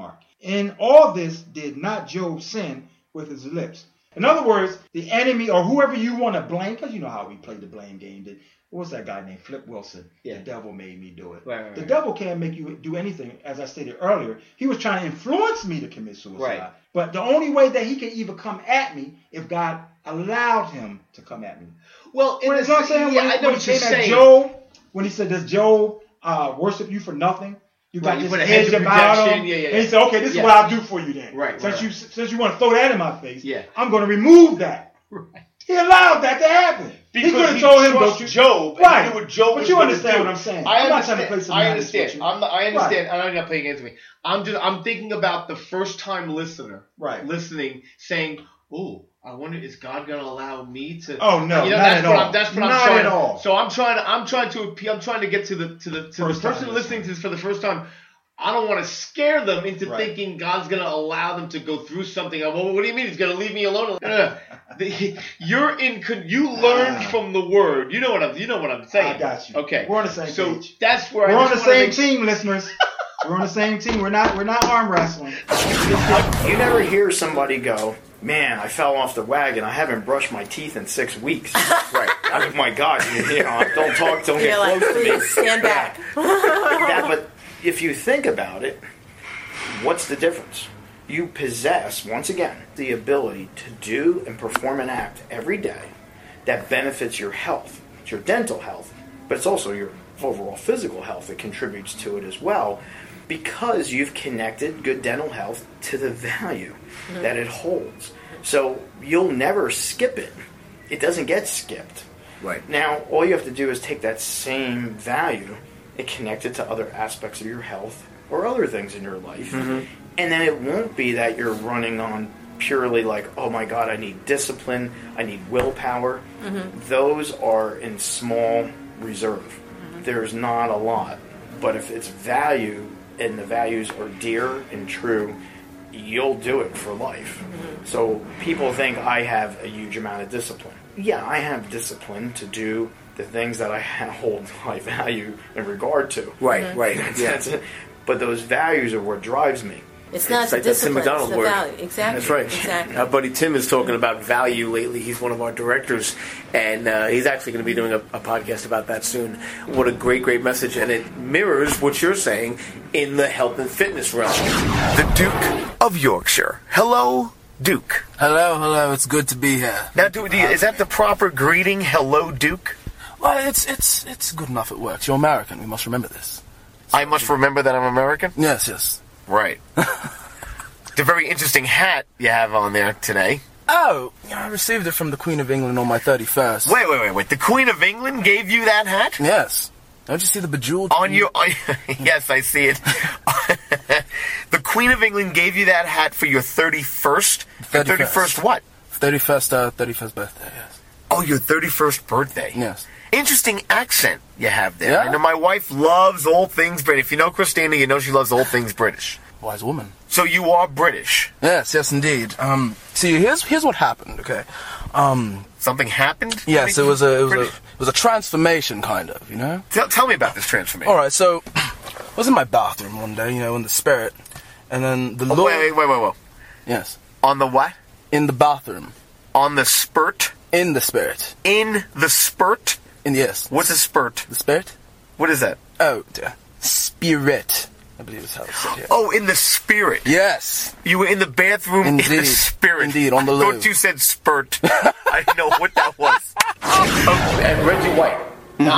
[SPEAKER 6] In all this did not Job sin with his lips. In other words, the enemy or whoever you want to blame, because you know how we play the blame game. What was that guy named Flip Wilson?
[SPEAKER 7] Yeah.
[SPEAKER 6] The devil made me do it.
[SPEAKER 7] Right.
[SPEAKER 6] The devil can't make you do anything. As I stated earlier, he was trying to influence me to commit suicide.
[SPEAKER 7] Right.
[SPEAKER 6] But the only way that he can even come at me if God allowed him to come at me.
[SPEAKER 7] Well,
[SPEAKER 6] I know what you're saying.
[SPEAKER 7] Job,
[SPEAKER 6] when he said, does Job worship you for nothing? You got this
[SPEAKER 7] put a
[SPEAKER 6] hedge about him.
[SPEAKER 7] Yeah.
[SPEAKER 6] And he said, okay, this is what I'll do for you then.
[SPEAKER 7] Right.
[SPEAKER 6] Since you want to throw that in my face,
[SPEAKER 7] Yeah.
[SPEAKER 6] I'm going to remove that.
[SPEAKER 7] Right.
[SPEAKER 6] He allowed that to happen.
[SPEAKER 7] Because
[SPEAKER 6] he could have told him, don't you?
[SPEAKER 7] Job.
[SPEAKER 6] Right.
[SPEAKER 7] And do what Job
[SPEAKER 6] But
[SPEAKER 7] was
[SPEAKER 6] you
[SPEAKER 7] gonna
[SPEAKER 6] understand
[SPEAKER 7] do.
[SPEAKER 6] what I'm saying.
[SPEAKER 7] I
[SPEAKER 6] I'm not trying to
[SPEAKER 7] understand.
[SPEAKER 6] play some
[SPEAKER 7] I
[SPEAKER 6] nice with
[SPEAKER 7] understand.
[SPEAKER 6] you.
[SPEAKER 7] I understand.
[SPEAKER 6] Right.
[SPEAKER 7] I'm not playing against me. I'm thinking about the first time listener.
[SPEAKER 6] Right.
[SPEAKER 7] Listening, saying, "Ooh, I wonder, is God going to allow me to?"
[SPEAKER 6] Oh no,
[SPEAKER 7] You know,
[SPEAKER 6] not
[SPEAKER 7] that's
[SPEAKER 6] at
[SPEAKER 7] what
[SPEAKER 6] all.
[SPEAKER 7] I'm. That's what
[SPEAKER 6] not
[SPEAKER 7] I'm trying.
[SPEAKER 6] at all.
[SPEAKER 7] So I'm trying to get to the
[SPEAKER 6] First time
[SPEAKER 7] person listening to this for the first time. I don't want to scare them into
[SPEAKER 6] Right.
[SPEAKER 7] thinking God's going to allow them to go through something. Well, what do you mean He's going to leave me alone? No. You learned from the Word. You know what I'm saying.
[SPEAKER 6] I got you.
[SPEAKER 7] Okay.
[SPEAKER 6] We're on the same
[SPEAKER 7] So
[SPEAKER 6] page.
[SPEAKER 7] that's where
[SPEAKER 6] We're
[SPEAKER 7] I
[SPEAKER 6] on the
[SPEAKER 7] just wanna
[SPEAKER 6] same
[SPEAKER 7] make
[SPEAKER 6] team, listeners. We're on the same team. We're not arm wrestling.
[SPEAKER 8] You never hear somebody go, man, I fell off the wagon. I haven't brushed my teeth in 6 weeks. Right. I mean, my God, don't talk, don't get
[SPEAKER 5] You're
[SPEAKER 8] close
[SPEAKER 5] like,
[SPEAKER 8] to me.
[SPEAKER 5] please stand back.
[SPEAKER 8] But if you think about it, what's the difference? You possess, once again, the ability to do and perform an act every day that benefits your health. It's your dental health, but it's also your overall physical health that contributes to it as well, because you've connected good dental health to the value that it holds. So you'll never skip it. It doesn't get skipped.
[SPEAKER 2] Right.
[SPEAKER 8] Now, all you have to do is take that same value and connect it to other aspects of your health or other things in your life. Mm-hmm. And then it won't be that you're running on purely like, oh my God, I need discipline, I need willpower. Mm-hmm. Those are in small reserve. Mm-hmm. There's not a lot. But if it's value and the values are dear and true, you'll do it for life. Mm-hmm. So people think I have a huge amount of discipline. Yeah, I have discipline to do the things that I hold high value in regard to.
[SPEAKER 2] Right,
[SPEAKER 5] Mm-hmm.
[SPEAKER 2] right.
[SPEAKER 8] That's it. But those values are what drives me.
[SPEAKER 5] It's not
[SPEAKER 2] It's
[SPEAKER 5] the
[SPEAKER 2] like that Tim
[SPEAKER 5] discipline, it's
[SPEAKER 2] McDonald
[SPEAKER 5] the
[SPEAKER 2] word.
[SPEAKER 5] value. Exactly.
[SPEAKER 2] That's right.
[SPEAKER 5] Exactly.
[SPEAKER 2] Our buddy Tim is talking about value lately. He's one of our directors, and he's actually going to be doing a podcast about that soon. What a great, great message, and it mirrors what you're saying in the health and fitness realm.
[SPEAKER 9] The Duke of Yorkshire. Hello, Duke.
[SPEAKER 10] Hello, it's good to be here.
[SPEAKER 9] Now, Duke, is that the proper greeting? Hello, Duke?
[SPEAKER 10] Well, it's good enough it works. You're American, we must remember this.
[SPEAKER 2] I must remember that I'm American?
[SPEAKER 10] Yes.
[SPEAKER 2] Right. It's a very interesting hat you have on there today.
[SPEAKER 10] Oh, I received it from the Queen of England on my 31st.
[SPEAKER 2] Wait. The Queen of England gave you that hat?
[SPEAKER 10] Yes. Don't you see the bejeweled...
[SPEAKER 2] Yes, I see it. The Queen of England gave you that hat for your 31st? 31st what?
[SPEAKER 10] 31st birthday, yes.
[SPEAKER 2] Oh, your 31st birthday?
[SPEAKER 10] Yes.
[SPEAKER 2] Interesting accent you have there.
[SPEAKER 10] Yeah?
[SPEAKER 2] I know my wife loves all things British. If you know Christina, you know she loves all things British.
[SPEAKER 10] Wise woman.
[SPEAKER 2] So you are British?
[SPEAKER 10] Yes, indeed. See, here's what happened, okay?
[SPEAKER 2] Something happened?
[SPEAKER 10] Yes, it was a transformation, kind of, you know?
[SPEAKER 2] Tell me about this transformation.
[SPEAKER 10] All right, so I was in my bathroom one day, you know, in the spirit, and then the Lord...
[SPEAKER 2] Wait.
[SPEAKER 10] Yes.
[SPEAKER 2] On the what?
[SPEAKER 10] In the bathroom.
[SPEAKER 2] On the spurt?
[SPEAKER 10] In the spirit.
[SPEAKER 2] In the spurt?
[SPEAKER 10] Yes.
[SPEAKER 2] What's a spurt?
[SPEAKER 10] The spirit?
[SPEAKER 2] What is that?
[SPEAKER 10] Oh, dear. Spirit. I believe it's how it's said here.
[SPEAKER 2] Oh, in the spirit.
[SPEAKER 10] Yes.
[SPEAKER 2] You were in the bathroom in the spirit.
[SPEAKER 10] Indeed, on the loo.
[SPEAKER 2] I thought you said spurt. I didn't know what that was. And Reggie White.
[SPEAKER 7] No,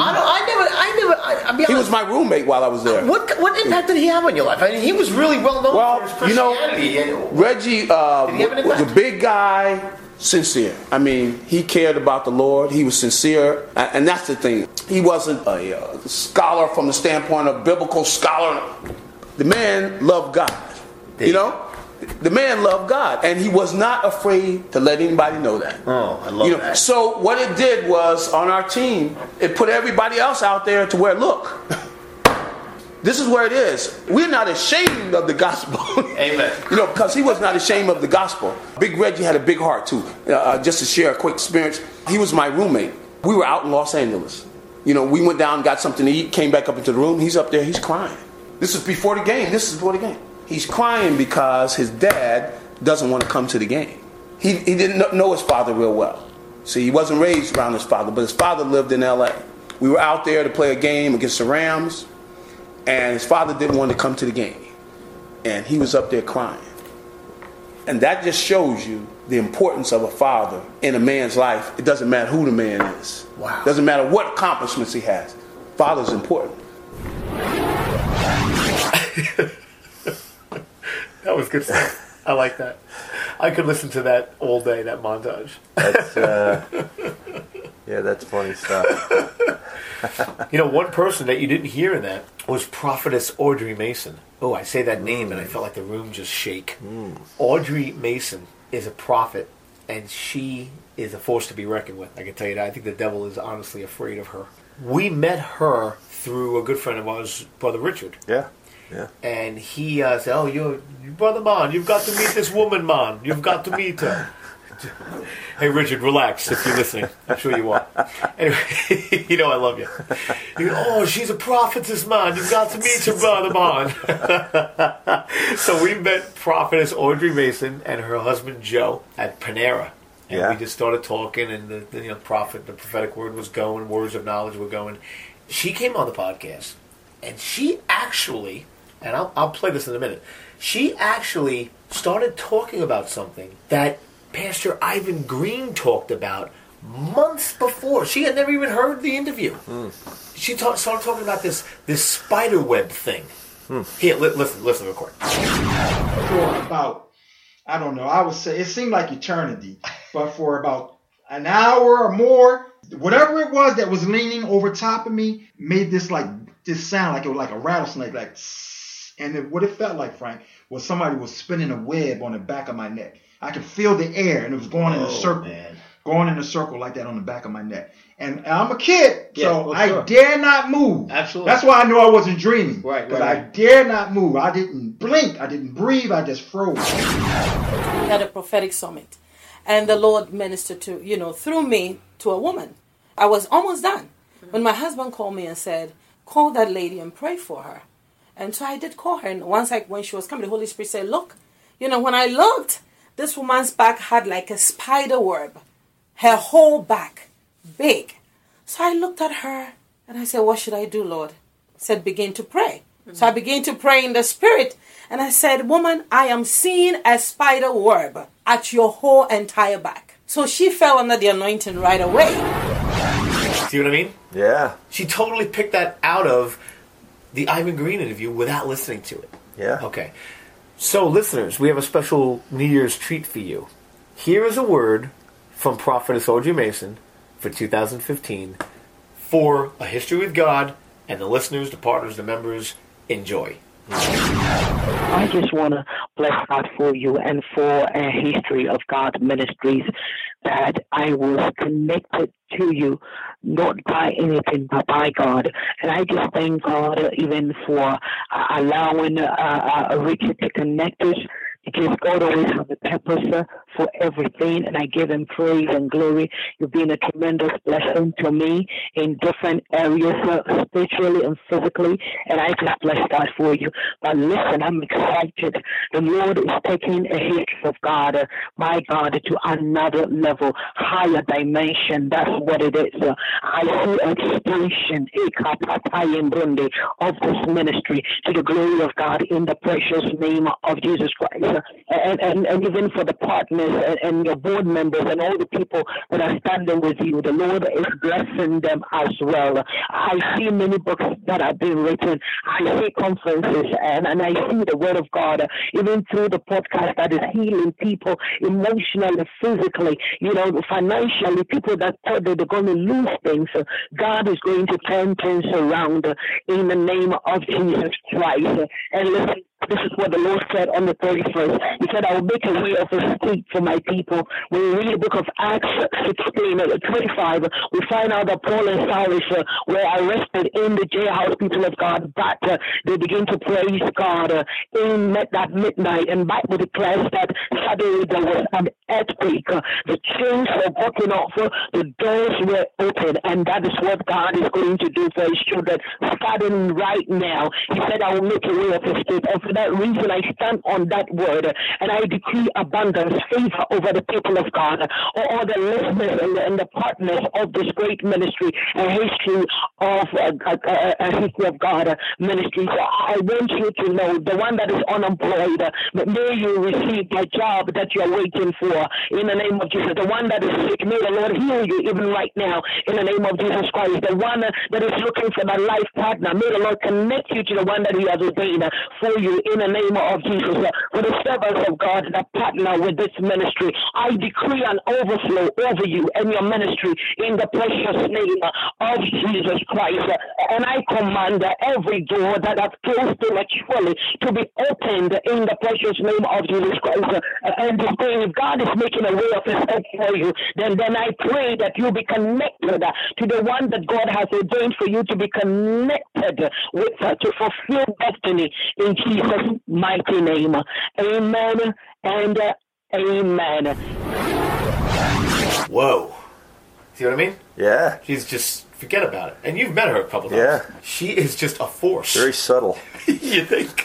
[SPEAKER 7] I mean,
[SPEAKER 11] he was my roommate while I was there.
[SPEAKER 7] What impact did he have on your life? I mean, he was really well known for his Christianity.
[SPEAKER 11] Reggie was a big guy, sincere. I mean, he cared about the Lord. He was sincere, and that's the thing. He wasn't a scholar from the standpoint of biblical scholar. The man loved God. You know? The man loved God, and he was not afraid to let anybody know that.
[SPEAKER 7] Oh, I love that.
[SPEAKER 11] So what it did was, on our team, it put everybody else out there to where, look, this is where it is. We're not ashamed of the gospel.
[SPEAKER 7] Amen.
[SPEAKER 11] Because he was not ashamed of the gospel. Big Reggie had a big heart, too. Just to share a quick experience, he was my roommate. We were out in Los Angeles. We went down, got something to eat, came back up into the room. He's up there, he's crying. This is before the game. He's crying because his dad doesn't want to come to the game. He didn't know his father real well. See, he wasn't raised around his father, but his father lived in L.A. We were out there to play a game against the Rams, and his father didn't want to come to the game. And he was up there crying. And that just shows you the importance of a father in a man's life. It doesn't matter who the man is.
[SPEAKER 7] Wow.
[SPEAKER 11] It doesn't matter what accomplishments he has. Father's important.
[SPEAKER 2] That was good stuff. I like that. I could listen to that all day, that montage.
[SPEAKER 3] That's funny stuff.
[SPEAKER 2] One person that you didn't hear in that was Prophetess Audrey Mason. Oh, I say that name and I felt like the room just shake. Audrey Mason is a prophet, and she is a force to be reckoned with. I can tell you that. I think the devil is honestly afraid of her. We met her through a good friend of ours, Brother Richard.
[SPEAKER 3] Yeah.
[SPEAKER 2] And he said, "Oh, you brother man, you've got to meet this woman, man. You've got to meet her." Hey, Richard, relax if you're listening. I'm sure you are. Anyway, I love you. Oh, she's a prophetess, man. You've got to meet her, brother man. So we met Prophetess Audrey Mason and her husband Joe at Panera. And we just started talking, and the prophetic word was going, words of knowledge were going. She came on the podcast, and she actually, and I'll play this in a minute, she actually started talking about something that Pastor Ivan Green talked about months before. She had never even heard the interview. She started talking about this spider web thing. Here, listen real quick.
[SPEAKER 6] For about, I don't know, I would say it seemed like eternity, but for about an hour or more, whatever it was that was leaning over top of me made this sound like it was like a rattlesnake, like, and what it felt like, Frank, was somebody was spinning a web on the back of my neck. I could feel the air, and it was going in a circle, going in a circle like that on the back of my neck. And I'm a kid, so I dare not move.
[SPEAKER 7] Absolutely.
[SPEAKER 6] That's why I knew I wasn't dreaming.
[SPEAKER 7] Right.
[SPEAKER 6] Because I dare not move. I didn't blink. I didn't breathe. I just froze.
[SPEAKER 12] We had a prophetic summit, and the Lord ministered to, through me to a woman. I was almost done when my husband called me and said, "Call that lady and pray for her." And so I did call her. And when she was coming, the Holy Spirit said, "Look, when I looked, this woman's back had like a spider web. Her whole back, big." So I looked at her and I said, "What should I do, Lord?" He said, "Begin to pray." So I began to pray in the spirit. And I said, "Woman, I am seeing a spider web at your whole entire back." So she fell under the anointing right away.
[SPEAKER 2] See what I mean?
[SPEAKER 3] Yeah.
[SPEAKER 2] She totally picked that out of the Ivan Green interview without listening to it.
[SPEAKER 3] Yeah.
[SPEAKER 2] Okay. So, listeners, we have a special New Year's treat for you. Here is a word from Prophetess Audrey Mason for 2015 for A History with God, and the listeners, the partners, the members, enjoy.
[SPEAKER 13] I just want to bless God for you and for A History of God Ministries, that I was connected to you, not by anything, but by God. And I just thank God even for allowing Richard to connect us, because God always has a purpose for everything, and I give him praise and glory. You've been a tremendous blessing to me in different areas, spiritually and physically, and I just bless God for you. But listen, I'm excited. The Lord is taking A History of God, my God, to another level, higher dimension. That's what it is. I see expansion of this ministry to the glory of God in the precious name of Jesus Christ. And even for the partners and your board members and all the people that are standing with you, the Lord is blessing them as well. I see many books that have been written. I see conferences and I see the word of God, even through the podcast that is healing people emotionally, physically, financially, people that thought they were going to lose things. God is going to turn things around in the name of Jesus Christ. And listen, this is what the Lord said on the 31st. He said, I will make a way of escape for my people. When we read the book of Acts 16:25, we find out that Paul and Silas were arrested in the jailhouse, people of God, but they begin to praise God in that midnight. And Bible declares that suddenly there was an earthquake. The chains were broken off, the doors were open, and that is what God is going to do for his children, starting right now. He said, I will make a way of escape. And for that reason, I stand on that word, and I decree abundance, favor over the people of God, all the listeners and the partners of this great ministry, A History of God ministry. So I want you to know, the one that is unemployed, may you receive the job that you are waiting for in the name of Jesus. The one that is sick, may the Lord heal you even right now in the name of Jesus Christ. The one that is looking for that life partner, may the Lord connect you to the one that he has ordained for you in the name of Jesus. For the servants of God that partner with this ministry, I decree an overflow over you and your ministry in the precious name of Jesus Christ. And I command every door that has closed prematurely to be opened in the precious name of Jesus Christ. And this day, if God is making a way of escape for you, then I pray that you be connected to the one that God has ordained for you to be connected with, to fulfill destiny in Jesus' mighty name. Amen and amen.
[SPEAKER 2] Whoa. See what I mean?
[SPEAKER 3] Yeah.
[SPEAKER 2] She's just, forget about it. And you've met her a couple times.
[SPEAKER 3] Yeah.
[SPEAKER 2] She is just a force.
[SPEAKER 3] Very subtle.
[SPEAKER 2] You think?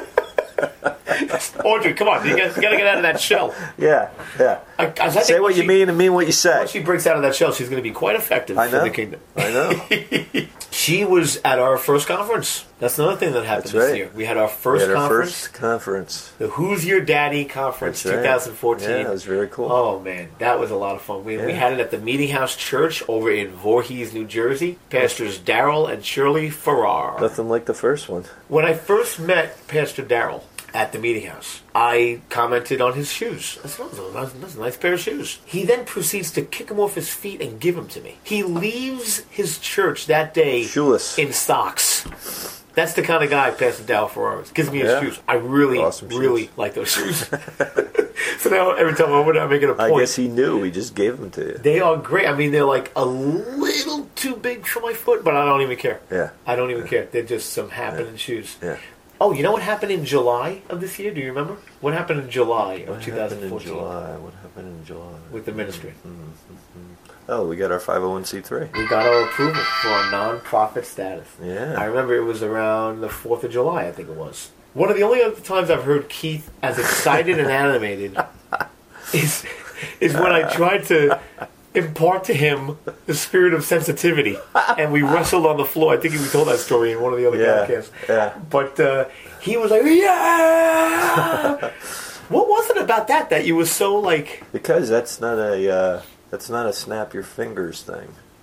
[SPEAKER 2] Audrey, come on. You got to get out of that shell.
[SPEAKER 3] Yeah. Say what you mean and mean what you say.
[SPEAKER 2] Once she breaks out of that shell, she's going to be quite effective for the kingdom.
[SPEAKER 3] I know.
[SPEAKER 2] She was at our first conference. That's another thing that happened this year. We had our first
[SPEAKER 3] conference.
[SPEAKER 2] The Who's Your Daddy conference, 2014.
[SPEAKER 3] Yeah, that was very cool.
[SPEAKER 2] Oh, man. That was a lot of fun. We had it at the Meeting House Church over in Voorhees, New Jersey. Pastors Daryl and Shirley Farrar.
[SPEAKER 3] Nothing like the first one.
[SPEAKER 2] When I first met Pastor Daryl at the Meeting House, I commented on his shoes. I said, that's a nice pair of shoes. He then proceeds to kick them off his feet and give them to me. He leaves his church that day
[SPEAKER 3] shoeless in
[SPEAKER 2] socks. That's the kind of guy Pastor Daryl Farrar is. Gives me his shoes. I really like those shoes. So now every time I'm making a point.
[SPEAKER 3] I guess he knew. He just gave them to you.
[SPEAKER 2] They are great. I mean, they're like a little too big for my foot, but I don't even care.
[SPEAKER 3] Yeah.
[SPEAKER 2] I don't even care. They're just some happening shoes.
[SPEAKER 3] Yeah.
[SPEAKER 2] Oh, you know what happened in July of this year? Do you remember? What happened in July of 2014?
[SPEAKER 3] What happened in July?
[SPEAKER 2] With the ministry.
[SPEAKER 3] Oh, we got our 501c3.
[SPEAKER 2] We got our approval for our non-profit status.
[SPEAKER 3] Yeah.
[SPEAKER 2] I remember it was around the 4th of July, I think it was. One of the only other times I've heard Keith as excited and animated is when I tried to impart to him the spirit of sensitivity, and we wrestled on the floor. I think we told that story in one of the other podcasts.
[SPEAKER 3] Yeah.
[SPEAKER 2] But he was like, yeah! What was it about that you was so like...
[SPEAKER 3] Because that's not a snap your fingers thing.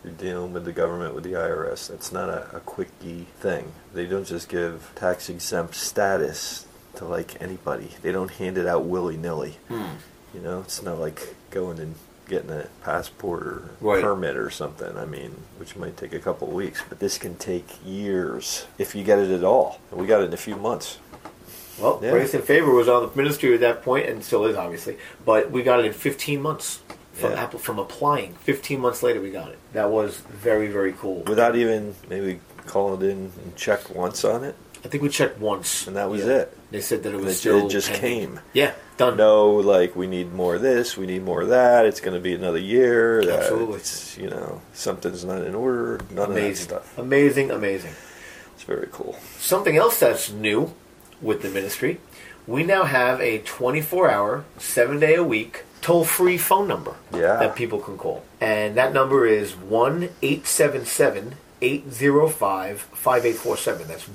[SPEAKER 3] You're dealing with the government, with the IRS. That's not a quickie thing. They don't just give tax-exempt status to like anybody. They don't hand it out willy-nilly. You know, it's not like going and getting a passport or permit or something. I mean, which might take a couple of weeks, but this can take years if you get it at all. And we got it in a few months.
[SPEAKER 2] Well, Grace and Favor was on the ministry at that point, and still is, obviously. But we got it in 15 months from applying. 15 months later, we got it. That was very, very cool.
[SPEAKER 3] Without even maybe calling it in and check once on it?
[SPEAKER 2] I think we checked once.
[SPEAKER 3] And that was it.
[SPEAKER 2] They said that it was still
[SPEAKER 3] It just
[SPEAKER 2] pending.
[SPEAKER 3] came.
[SPEAKER 2] Yeah, done.
[SPEAKER 3] No, like, we need more of this, we need more of that, it's going to be another year.
[SPEAKER 2] Absolutely.
[SPEAKER 3] It's, you know, something's not in order, none of that stuff.
[SPEAKER 2] Amazing, amazing.
[SPEAKER 3] It's very cool.
[SPEAKER 2] Something else that's new with the ministry, we now have a 24-hour, 7-day-a-week, toll-free phone number that people can call. And that number is 1-877-805-5847. That's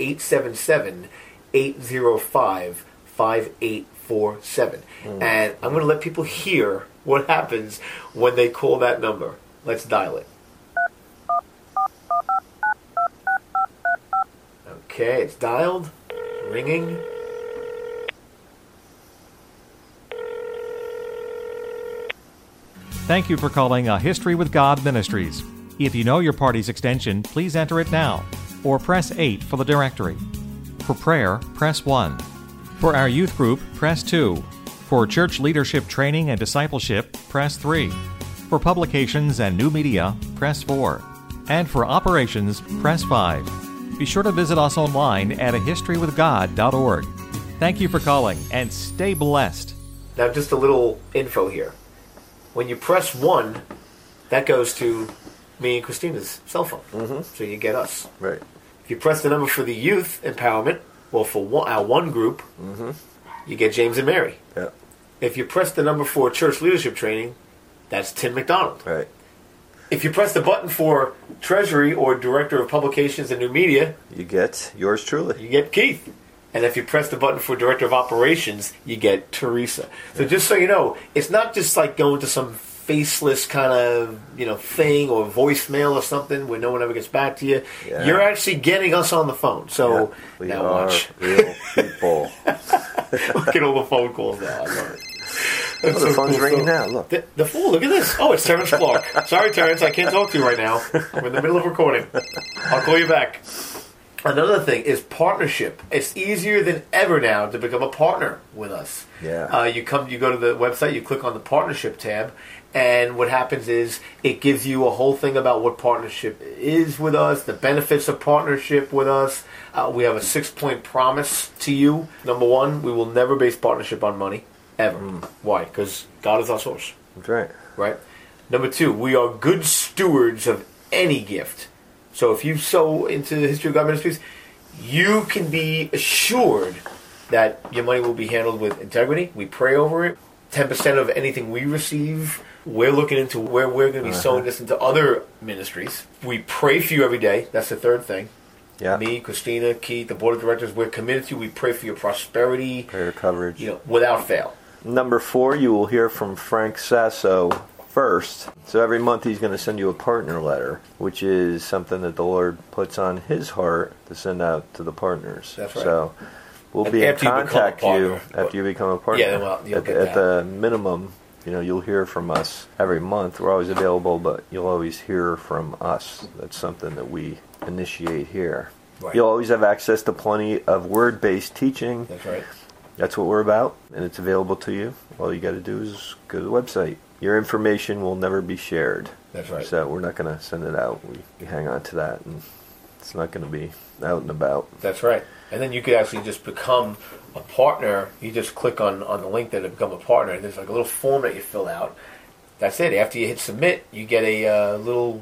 [SPEAKER 2] 1-877-805-5847. And I'm going to let people hear what happens when they call that number. Let's dial it. Okay, it's dialed. Ringing.
[SPEAKER 14] Thank you for calling A History with God Ministries. If you know your party's extension, please enter it now, or press 8 for the directory. For prayer, press 1. For our youth group, press 2. For church leadership training and discipleship, press 3. For publications and new media, press 4. And for operations, press 5. Be sure to visit us online at ahistorywithgod.org. Thank you for calling, and stay blessed.
[SPEAKER 2] Now, just a little info here. When you press 1, that goes to me and Christina's cell phone. So you get us.
[SPEAKER 3] Right.
[SPEAKER 2] If you press the number for the youth empowerment, well, for our one group, you get James and Mary.
[SPEAKER 3] Yeah.
[SPEAKER 2] If you press the number for church leadership training, that's Tim McDonald.
[SPEAKER 3] Right.
[SPEAKER 2] If you press the button for Treasury or Director of Publications and New Media,
[SPEAKER 3] you get yours truly.
[SPEAKER 2] You get Keith. And if you press the button for Director of Operations, you get Teresa. So just so you know, it's not just like going to some faceless kind of, thing or voicemail or something where no one ever gets back to you. Yeah. You're actually getting us on the phone. So
[SPEAKER 3] we
[SPEAKER 2] now
[SPEAKER 3] are
[SPEAKER 2] watch.
[SPEAKER 3] Real people.
[SPEAKER 2] Look at all the phone calls now. I love it.
[SPEAKER 3] Oh, the phone's ringing now. Look.
[SPEAKER 2] The fool, look at this. Oh, it's Terrence Clark. Sorry, Terrence, I can't talk to you right now. I'm in the middle of recording. I'll call you back. Another thing is partnership. It's easier than ever now to become a partner with us.
[SPEAKER 3] Yeah.
[SPEAKER 2] You go to the website, you click on the partnership tab, and what happens is it gives you a whole thing about what partnership is with us, the benefits of partnership with us. We have a 6-point promise to you. Number 1, we will never base partnership on money. Ever. Why? Because God is our source.
[SPEAKER 3] That's right.
[SPEAKER 2] Right? Number 2, we are good stewards of any gift. So if you sow into the History of God Ministries, you can be assured that your money will be handled with integrity. We pray over it. 10% of anything we receive, we're looking into where we're going to be sowing this into other ministries. We pray for you every day. That's the third thing.
[SPEAKER 3] Yeah.
[SPEAKER 2] Me, Christina, Keith, the board of directors, we're committed to you. We pray for your prosperity.
[SPEAKER 3] Prayer coverage.
[SPEAKER 2] Without fail.
[SPEAKER 3] Number 4, you will hear from Frank Sasso first. So every month he's going to send you a partner letter, which is something that the Lord puts on his heart to send out to the partners.
[SPEAKER 2] That's right.
[SPEAKER 3] So we'll be in contact you after you become a partner.
[SPEAKER 2] Yeah, well, you'll get
[SPEAKER 3] at the minimum, you'll hear from us every month. We're always available, but you'll always hear from us. That's something that we initiate here.
[SPEAKER 2] Right.
[SPEAKER 3] You'll always have access to plenty of word-based teaching.
[SPEAKER 2] That's right.
[SPEAKER 3] That's what we're about, and it's available to you. All you got to do is go to the website. Your information will never be shared.
[SPEAKER 2] That's right.
[SPEAKER 3] So we're not going to send it out. We hang on to that, and it's not going to be out and about.
[SPEAKER 2] That's right. And then you could actually just become a partner. You just click on the link there to become a partner, and there's like a little form that you fill out. That's it. After you hit submit, you get a little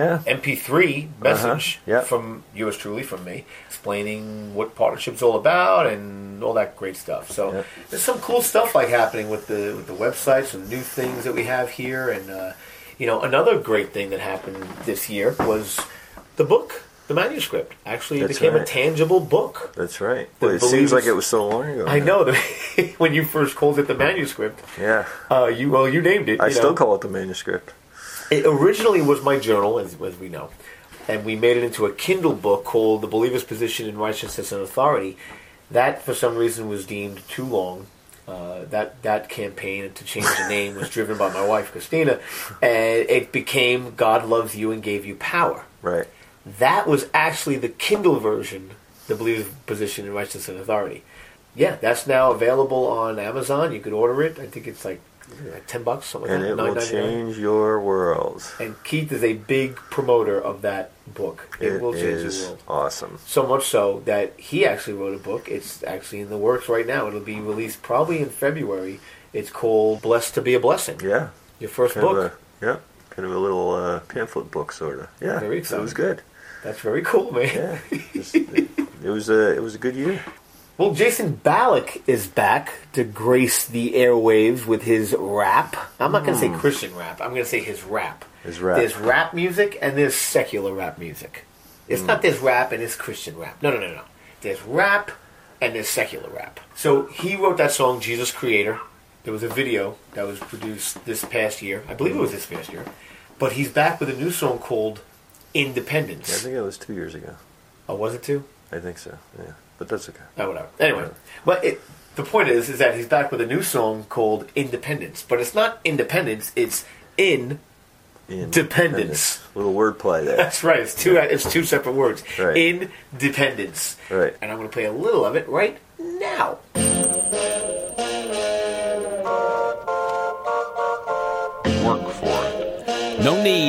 [SPEAKER 2] MP3 message from yours truly, from me, explaining what partnership's all about and all that great stuff. So there's some cool stuff like happening with the website, some new things that we have here, and another great thing that happened this year was the book. The manuscript actually became a tangible book.
[SPEAKER 3] That's right. Well, it seems like it was so long ago.
[SPEAKER 2] I know. When you first called it the manuscript.
[SPEAKER 3] Yeah.
[SPEAKER 2] You named it.
[SPEAKER 3] I still call it the manuscript.
[SPEAKER 2] It originally was my journal, as we know, and we made it into a Kindle book called The Believer's Position in Righteousness and Authority. That, for some reason, was deemed too long. That campaign to change the name was driven by my wife, Christina, and it became God Loves You and Gave You Power.
[SPEAKER 3] Right.
[SPEAKER 2] That was actually the Kindle version, The Believer's Position in Righteousness and Authority. Yeah, that's now available on Amazon. You could order it. I think it's like $10, something like that.
[SPEAKER 3] And it will change your world.
[SPEAKER 2] And Keith is a big promoter of that book. It will change your world.
[SPEAKER 3] Awesome.
[SPEAKER 2] So much so that he actually wrote a book. It's actually in the works right now. It'll be released probably in February. It's called Blessed to Be a Blessing.
[SPEAKER 3] Yeah.
[SPEAKER 2] Your first book.
[SPEAKER 3] Kind of a little pamphlet book, sort of. Yeah.
[SPEAKER 2] Very exciting.
[SPEAKER 3] It was good.
[SPEAKER 2] That's very cool, man.
[SPEAKER 3] Yeah. It was a good year.
[SPEAKER 2] Well, Jason Ballack is back to grace the airwaves with his rap. I'm not going to say Christian rap. I'm going to say his rap.
[SPEAKER 3] His rap.
[SPEAKER 2] There's rap music and there's secular rap music. It's not there's rap and there's Christian rap. No. There's rap and there's secular rap. So he wrote that song, Jesus Creator. There was a video that was produced this past year. I believe it was this past year. But he's back with a new song called Independence.
[SPEAKER 3] Yeah, I think it was 2 years ago.
[SPEAKER 2] Oh, was it 2?
[SPEAKER 3] I think so, yeah. But that's okay.
[SPEAKER 2] Oh, whatever. Anyway, the point is that he's back with a new song called Independence. But it's not independence, it's Independence.
[SPEAKER 3] Little wordplay there.
[SPEAKER 2] That's right. It's two separate words.
[SPEAKER 3] Right.
[SPEAKER 2] Independence.
[SPEAKER 3] Right.
[SPEAKER 2] And I'm going to play a little of it right now.
[SPEAKER 15] Work for it.
[SPEAKER 16] No need.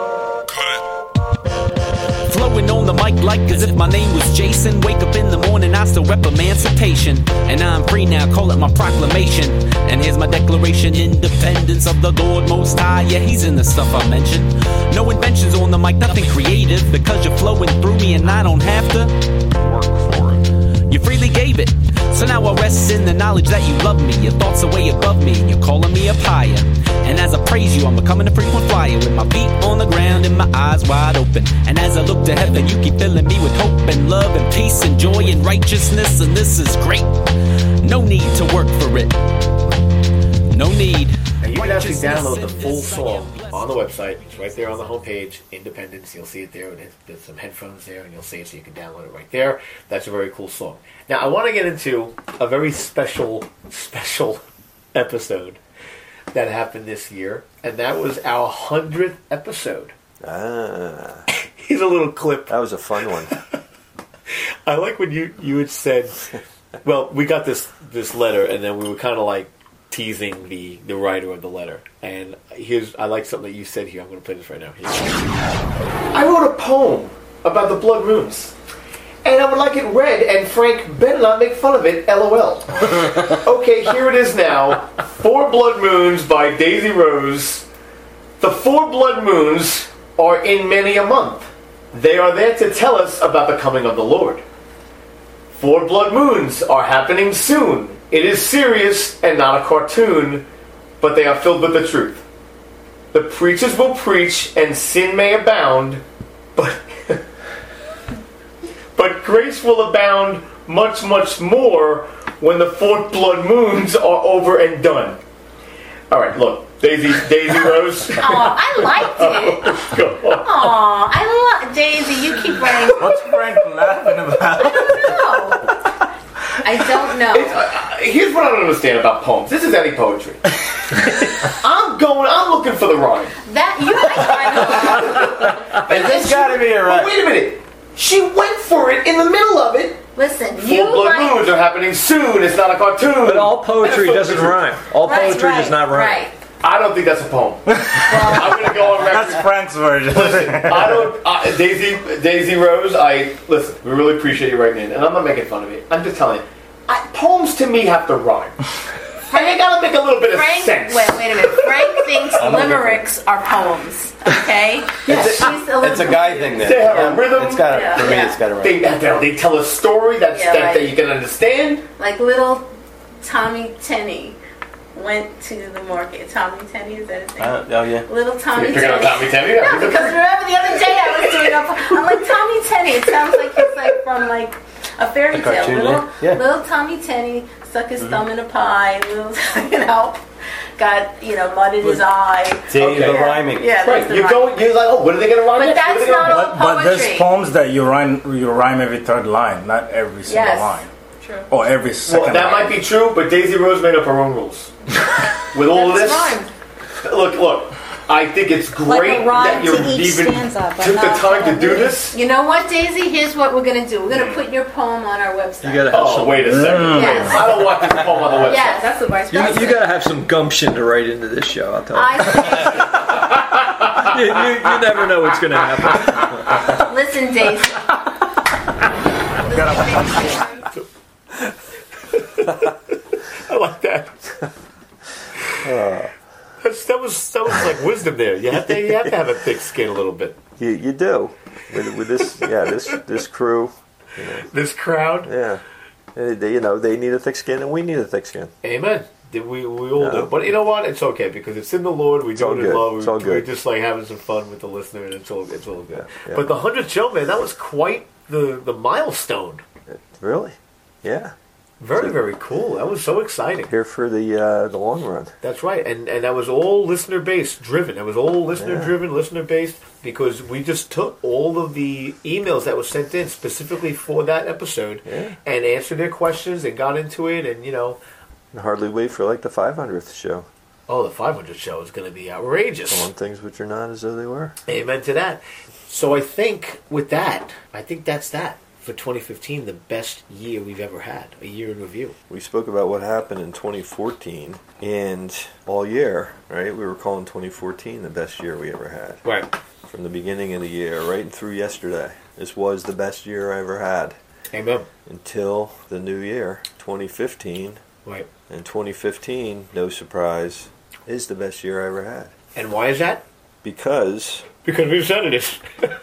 [SPEAKER 16] Flowing on the mic like as if my name was Jason. Wake up in the morning, I still rep emancipation. And I'm free now, call it my proclamation. And here's my declaration, independence of the Lord Most High. Yeah, he's in the stuff I mentioned. No inventions on the mic, nothing creative. Because you're flowing through me and I don't have to
[SPEAKER 15] work for it.
[SPEAKER 16] You freely gave it. So now I rest in the knowledge that you love me. Your thoughts are way above me and you're calling me up higher. And as I praise you, I'm becoming a frequent flyer with my feet on the ground and my eyes wide open. And as I look to heaven, you keep filling me with hope and love and peace and joy and righteousness. And this is great. No need to work for it. No need.
[SPEAKER 2] And you can actually download the full song on the website. It's right there on the homepage, Independence. You'll see it there. There's some headphones there, and you'll see it so you can download it right there. That's a very cool song. Now, I want to get into a very special episode that happened this year, and that was our 100th episode. Here's a little clip.
[SPEAKER 3] That was a fun one.
[SPEAKER 2] I like when you had said, well, we got this letter, and then we were kind of like teasing the writer of the letter. And I like something that you said here. I'm going to play this right now. I wrote a poem about the blood moons. And I would like it read, and Frank better not make fun of it, LOL. Okay, here it is now. 4 Blood Moons by Daisy Rose. The 4 blood moons are in many a month. They are there to tell us about the coming of the Lord. 4 blood moons are happening soon. It is serious and not a cartoon, but they are filled with the truth. The preachers will preach, and sin may abound, but grace will abound much, much more when the 4 blood moons are over and done. All right, look, Daisy Rose.
[SPEAKER 5] Oh, I liked it. Oh, I love Daisy. You keep writing.
[SPEAKER 10] What's Frank laughing about?
[SPEAKER 5] I don't know.
[SPEAKER 2] Here's what I don't understand about poems. This is any poetry. I'm looking for the rhyme.
[SPEAKER 10] There's got to be a rhyme.
[SPEAKER 2] Wait a minute. She went for it in the middle of it.
[SPEAKER 5] Listen,
[SPEAKER 2] 4 blood moons are happening soon. It's not a cartoon.
[SPEAKER 3] But all poetry doesn't rhyme. All poetry does not rhyme.
[SPEAKER 5] Right.
[SPEAKER 2] I don't think that's a poem. I'm going to go on record.
[SPEAKER 10] That's Frank's version.
[SPEAKER 2] Listen, I don't. Daisy Rose. Listen. We really appreciate you writing in, and I'm not making fun of you. I'm just telling you, poems to me have to rhyme. And they got to make a little bit of sense.
[SPEAKER 5] Wait a minute. Frank thinks limericks are poems. Okay.
[SPEAKER 10] It's a guy thing.
[SPEAKER 2] They have a rhythm.
[SPEAKER 10] It's got to. For me, it's got to rhyme.
[SPEAKER 2] They tell a story that you can understand.
[SPEAKER 5] Like little Tommy Tenney went to the market. Tommy Tenney, is that his name?
[SPEAKER 10] Oh yeah.
[SPEAKER 5] Little Tommy
[SPEAKER 2] You're
[SPEAKER 5] Tenney.
[SPEAKER 2] on Tommy Tenney?
[SPEAKER 5] No, because remember the other day I was doing I'm like Tommy Tenney. It sounds like it's like from like a fairy tale.
[SPEAKER 10] Cartoon,
[SPEAKER 5] Little Tommy Tenney stuck his thumb in a pie. got, mud in his eye.
[SPEAKER 17] See, the rhyming.
[SPEAKER 5] Yeah, that's the
[SPEAKER 2] You're like, oh, what are they going to rhyme?
[SPEAKER 5] But that's not all
[SPEAKER 17] But
[SPEAKER 5] poetry.
[SPEAKER 17] there's poems that you rhyme every third line, not every single line.
[SPEAKER 5] True.
[SPEAKER 17] Or every second
[SPEAKER 2] Well, that
[SPEAKER 17] line.
[SPEAKER 2] might be true, but Daisy Rose made up her own rules. With all of this, look. I think it's great that you even took the time to do this.
[SPEAKER 5] You know what, Daisy? Here's what we're going to do. We're going to put your poem on our website.
[SPEAKER 18] You gotta have some.
[SPEAKER 2] Wait a second.
[SPEAKER 5] Yes.
[SPEAKER 2] I don't want this poem on the website.
[SPEAKER 5] Yes, that's the vice president.
[SPEAKER 18] You gotta have some gumption to write into this show. I'll tell you. You never know what's gonna happen.
[SPEAKER 5] Listen, Daisy.
[SPEAKER 2] I like that. That was like wisdom there. You have to have a thick skin a little bit.
[SPEAKER 3] You do with this this crew,
[SPEAKER 2] this crowd.
[SPEAKER 3] Yeah, they need a thick skin and we need a thick skin.
[SPEAKER 2] Amen. We all do. But you know what? It's okay because it's in the Lord. We do it in love. We're just like having some fun with the listener, and it's all good.
[SPEAKER 3] Yeah.
[SPEAKER 2] But the 100th show, man, that was quite the milestone.
[SPEAKER 3] Really? Yeah.
[SPEAKER 2] Very, very cool. That was so exciting.
[SPEAKER 3] Here for the long run.
[SPEAKER 2] That's right, and that was all listener based driven. That was all listener driven, listener based, because we just took all of the emails that were sent in specifically for that episode and answered their questions and got into it, and
[SPEAKER 3] And hardly wait for like the 500th show.
[SPEAKER 2] Oh, the 500th show is going to be outrageous.
[SPEAKER 3] On things which are not as though they were.
[SPEAKER 2] Amen to that. So I think with that, that's that. For 2015, the best year we've ever had, a year in review.
[SPEAKER 3] We spoke about what happened in 2014, and all year, right, we were calling 2014 the best year we ever had.
[SPEAKER 2] Right.
[SPEAKER 3] From the beginning of the year, right through yesterday. This was the best year I ever had.
[SPEAKER 2] Amen.
[SPEAKER 3] Until the new year, 2015.
[SPEAKER 2] Right.
[SPEAKER 3] And 2015, no surprise, is the best year I ever had.
[SPEAKER 2] And why is that?
[SPEAKER 3] Because
[SPEAKER 2] we've said it.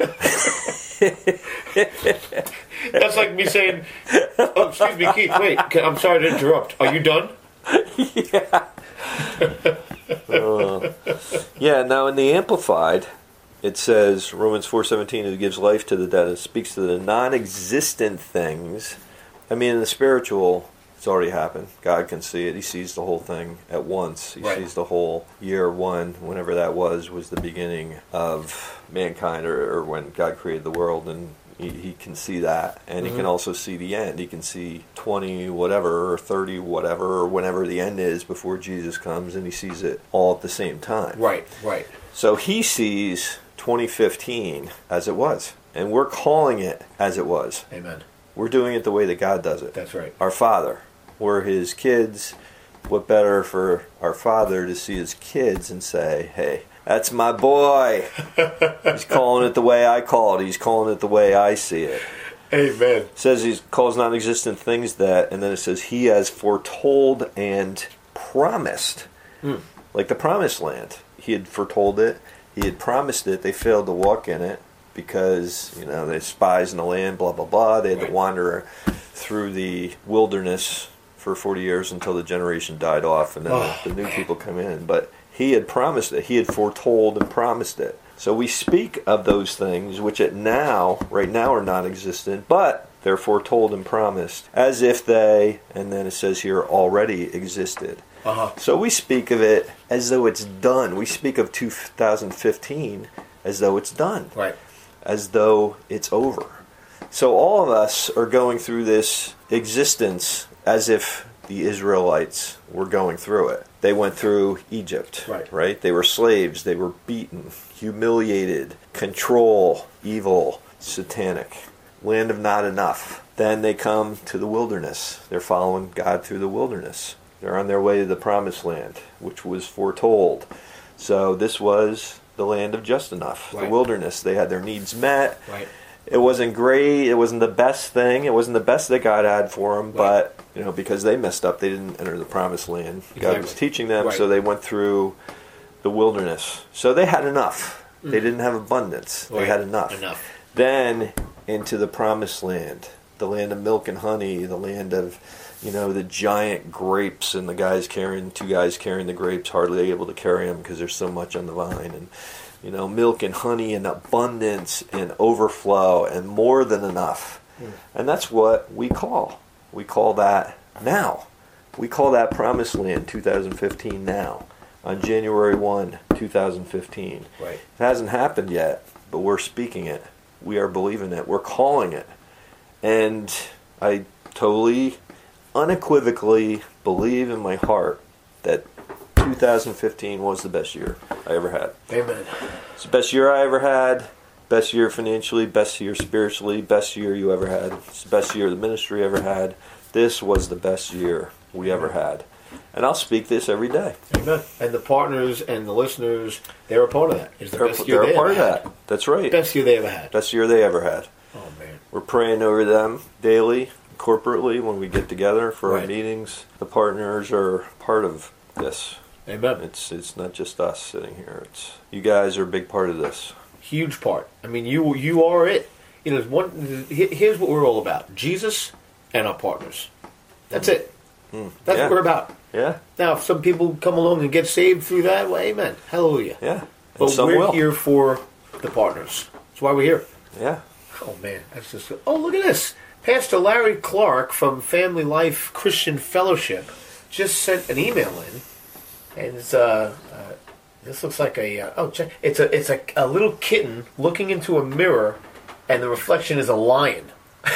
[SPEAKER 2] That's like me saying, oh, excuse me, Keith, wait, I'm sorry to interrupt. Are you done?
[SPEAKER 3] Yeah, now in the Amplified, it says, Romans 4:17, who gives life to the dead and speaks to the non-existent things. I mean, in the spiritual, it's already happened. God can see it. He sees the whole thing at once. He sees the whole year one, whenever that was the beginning of mankind, or when God created the world, and he can see that, and he can also see the end. He can see 20 whatever, or 30 whatever, or whenever the end is before Jesus comes, and he sees it all at the same time.
[SPEAKER 2] Right.
[SPEAKER 3] So he sees 2015 as it was, and we're calling it as it was.
[SPEAKER 2] Amen.
[SPEAKER 3] We're doing it the way that God does it.
[SPEAKER 2] That's right.
[SPEAKER 3] Our Father. We're His kids. What better for our Father to see His kids and say, hey, that's my boy. He's calling it the way I call it. He's calling it the way I see it.
[SPEAKER 2] Amen.
[SPEAKER 3] It says He calls non-existent things that, and then it says He has foretold and promised. Like the promised land. He had foretold it. He had promised it. They failed to walk in it because, they're spies in the land, blah, blah, blah. They had to wander through the wilderness for 40 years until the generation died off, and then the new people come in. But He had promised it. He had foretold and promised it. So we speak of those things which right now are non-existent, but they're foretold and promised as if they, and then it says here, already existed. So we speak of it as though it's done. We speak of 2015 as though it's done.
[SPEAKER 2] Right.
[SPEAKER 3] As though it's over. So all of us are going through this existence as if the Israelites were going through it. They went through Egypt, right? They were slaves. They were beaten, humiliated, control, evil, satanic, land of not enough. Then they come to the wilderness. They're following God through the wilderness. They're on their way to the promised land, which was foretold. So this was the land of just enough, the wilderness. They had their needs met.
[SPEAKER 2] Right.
[SPEAKER 3] It wasn't great. It wasn't the best thing. It wasn't the best that God had for them, but because they messed up, they didn't enter the promised land. God was teaching them, so they went through the wilderness. So they had enough. They didn't have abundance. They had enough. Then into the promised land, the land of milk and honey, the land of the giant grapes, and two guys carrying the grapes, hardly able to carry them because there's so much on the vine, and milk and honey and abundance and overflow and more than enough. And that's what we call that now. We call that Promised Land 2015 now, on January 1, 2015.
[SPEAKER 2] Right.
[SPEAKER 3] It hasn't happened yet, but we're speaking it. We are believing it. We're calling it. And I totally, unequivocally believe in my heart that 2015 was the best year I ever had.
[SPEAKER 2] Amen.
[SPEAKER 3] It's the best year I ever had. Best year financially, best year spiritually, best year you ever had. It's the best year the ministry ever had. This was the best year we ever had. And I'll speak this every day.
[SPEAKER 2] Amen. And the partners and the listeners, they're a part of that. It's the best year
[SPEAKER 3] they're
[SPEAKER 2] they
[SPEAKER 3] a part
[SPEAKER 2] ever
[SPEAKER 3] of
[SPEAKER 2] had.
[SPEAKER 3] that. That's right.
[SPEAKER 2] Best year they ever had.
[SPEAKER 3] Best year they ever had.
[SPEAKER 2] Oh, man.
[SPEAKER 3] We're praying over them daily, corporately, when we get together for our
[SPEAKER 2] Right.
[SPEAKER 3] meetings. The partners are part of this.
[SPEAKER 2] Amen.
[SPEAKER 3] It's not just us sitting here. It's you guys are a big part of this.
[SPEAKER 2] Huge part. I mean, you are it. You know, here's what we're all about: Jesus and our partners. That's it. That's what we're about.
[SPEAKER 3] Yeah.
[SPEAKER 2] Now, if some people come along and get saved through that, well, amen. Hallelujah.
[SPEAKER 3] Yeah.
[SPEAKER 2] But
[SPEAKER 3] some
[SPEAKER 2] we're
[SPEAKER 3] will.
[SPEAKER 2] here for the partners. That's why we're here.
[SPEAKER 3] Yeah.
[SPEAKER 2] Oh, man. That's just... Oh, look at this. Pastor Larry Clark from Family Life Christian Fellowship just sent an email in. And it's, this looks like a... check. It's a little kitten looking into a mirror, and the reflection is a lion.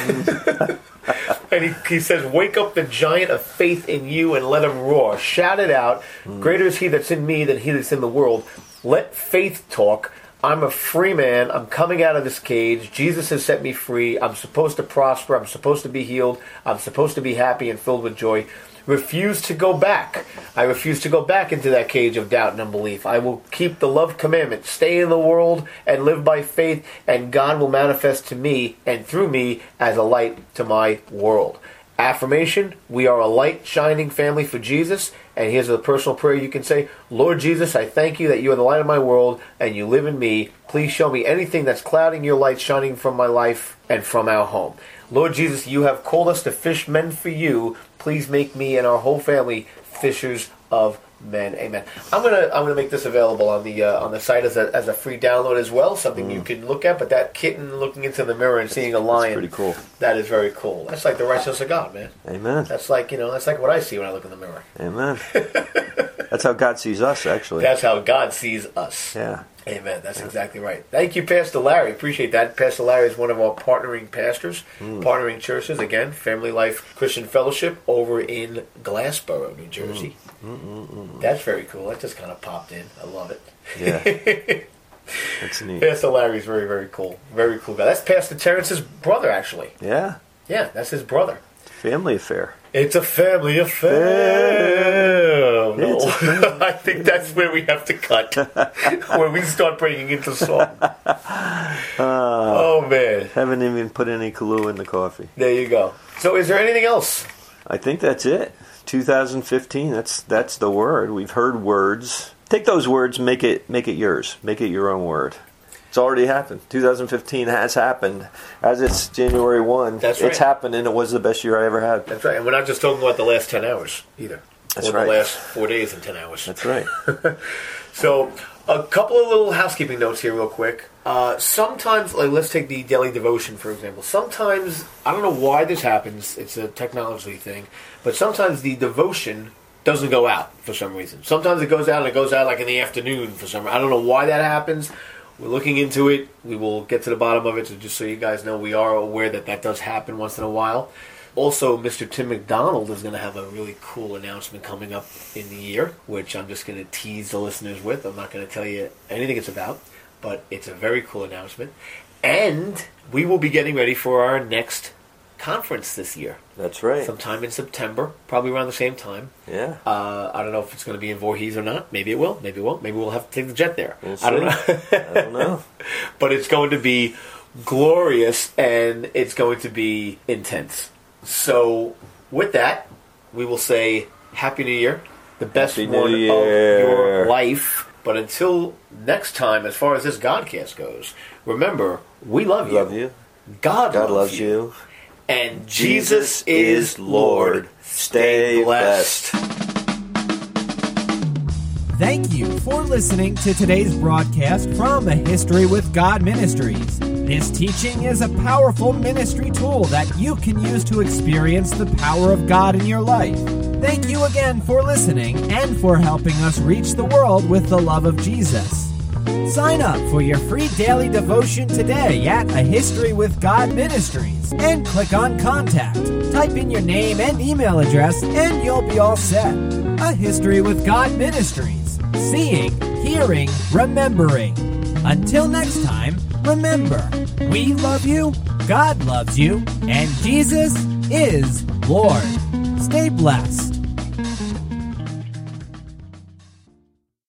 [SPEAKER 2] And he says, "Wake up the giant of faith in you and let him roar. Shout it out. Greater is he that's in me than he that's in the world. Let faith talk. I'm a free man. I'm coming out of this cage. Jesus has set me free. I'm supposed to prosper. I'm supposed to be healed. I'm supposed to be happy and filled with joy. Refuse to go back. I refuse to go back into that cage of doubt and unbelief. I will keep the love commandment. Stay in the world and live by faith, and God will manifest to me and through me as a light to my world." Affirmation: we are a light shining family for Jesus. And here's a personal prayer you can say: "Lord Jesus, I thank you that you are the light of my world and you live in me. Please show me anything that's clouding your light shining from my life and from our home. Lord Jesus, you have called us to fish men for you. Please make me and our whole family fishers of men." Amen. I'm gonna make this available on the site as a free download as well, something you can look at. But that kitten looking into the mirror and seeing a lion,
[SPEAKER 3] That's pretty cool.
[SPEAKER 2] That is very cool. That's like the righteousness of God, man.
[SPEAKER 3] Amen.
[SPEAKER 2] That's like what I see when I look in the mirror.
[SPEAKER 3] Amen. That's how God sees us, actually.
[SPEAKER 2] That's how God sees us.
[SPEAKER 3] Yeah.
[SPEAKER 2] Amen. That's exactly right. Thank you, Pastor Larry. Appreciate that. Pastor Larry is one of our partnering pastors, partnering churches. Again, Family Life Christian Fellowship over in Glassboro, New Jersey. That's very cool. That just kind of popped in. I love it.
[SPEAKER 3] Yeah. That's neat.
[SPEAKER 2] Pastor Larry's very, very cool. Very cool guy. That's Pastor Terrence's brother, actually.
[SPEAKER 3] Yeah.
[SPEAKER 2] Yeah, that's his brother.
[SPEAKER 3] Family affair.
[SPEAKER 2] It's a family affair. No. I think that's where we have to cut. Where we start breaking into song. Oh, man.
[SPEAKER 3] Haven't even put any Kahlua in the coffee.
[SPEAKER 2] There you go. So is there anything else?
[SPEAKER 3] I think that's it. 2015, that's the word. We've heard words. Take those words, make it yours. Make it your own word. It's already happened. 2015 has happened. As it's January 1,
[SPEAKER 2] That's right.
[SPEAKER 3] It's happened, and it was the best year I ever had.
[SPEAKER 2] That's right. And we're not just talking about the last 10 hours either.
[SPEAKER 3] That's
[SPEAKER 2] or
[SPEAKER 3] right.
[SPEAKER 2] the last 4 days and 10 hours.
[SPEAKER 3] That's right.
[SPEAKER 2] So, a couple of little housekeeping notes here real quick. Sometimes, like, let's take the daily devotion, for example. Sometimes, I don't know why this happens. It's a technology thing. But sometimes the devotion doesn't go out for some reason. Sometimes it goes out, and it goes out like in the afternoon for some reason. I don't know why that happens. We're looking into it. We will get to the bottom of it. So just so you guys know, we are aware that does happen once in a while. Also, Mr. Tim McDonald is going to have a really cool announcement coming up in the year, which I'm just going to tease the listeners with. I'm not going to tell you anything it's about, but it's a very cool announcement. And we will be getting ready for our next conference this year.
[SPEAKER 3] That's right.
[SPEAKER 2] Sometime in September, probably around the same time.
[SPEAKER 3] Yeah.
[SPEAKER 2] I don't know if it's going to be in Voorhees or not. Maybe it will. Maybe it won't. Maybe we'll have to take the jet there.
[SPEAKER 3] We'll see.
[SPEAKER 2] I don't know.
[SPEAKER 3] I don't know.
[SPEAKER 2] But it's going to be glorious, and it's going to be intense. So, with that, we will say Happy New Year. The best
[SPEAKER 3] Happy
[SPEAKER 2] one
[SPEAKER 3] New
[SPEAKER 2] of
[SPEAKER 3] Year.
[SPEAKER 2] your life. But until next time, as far as this Godcast goes, remember, we love you.
[SPEAKER 3] Love you.
[SPEAKER 2] God
[SPEAKER 3] loves you.
[SPEAKER 2] And Jesus is Lord. Stay blessed.
[SPEAKER 1] Thank you for listening to today's broadcast from A History with God Ministries. This teaching is a powerful ministry tool that you can use to experience the power of God in your life. Thank you again for listening and for helping us reach the world with the love of Jesus. Sign up for your free daily devotion today at A History with God Ministries and click on Contact. Type in your name and email address and you'll be all set. A History with God Ministries. Seeing, hearing, remembering. Until next time, remember, we love you, God loves you, and Jesus is Lord. Stay blessed.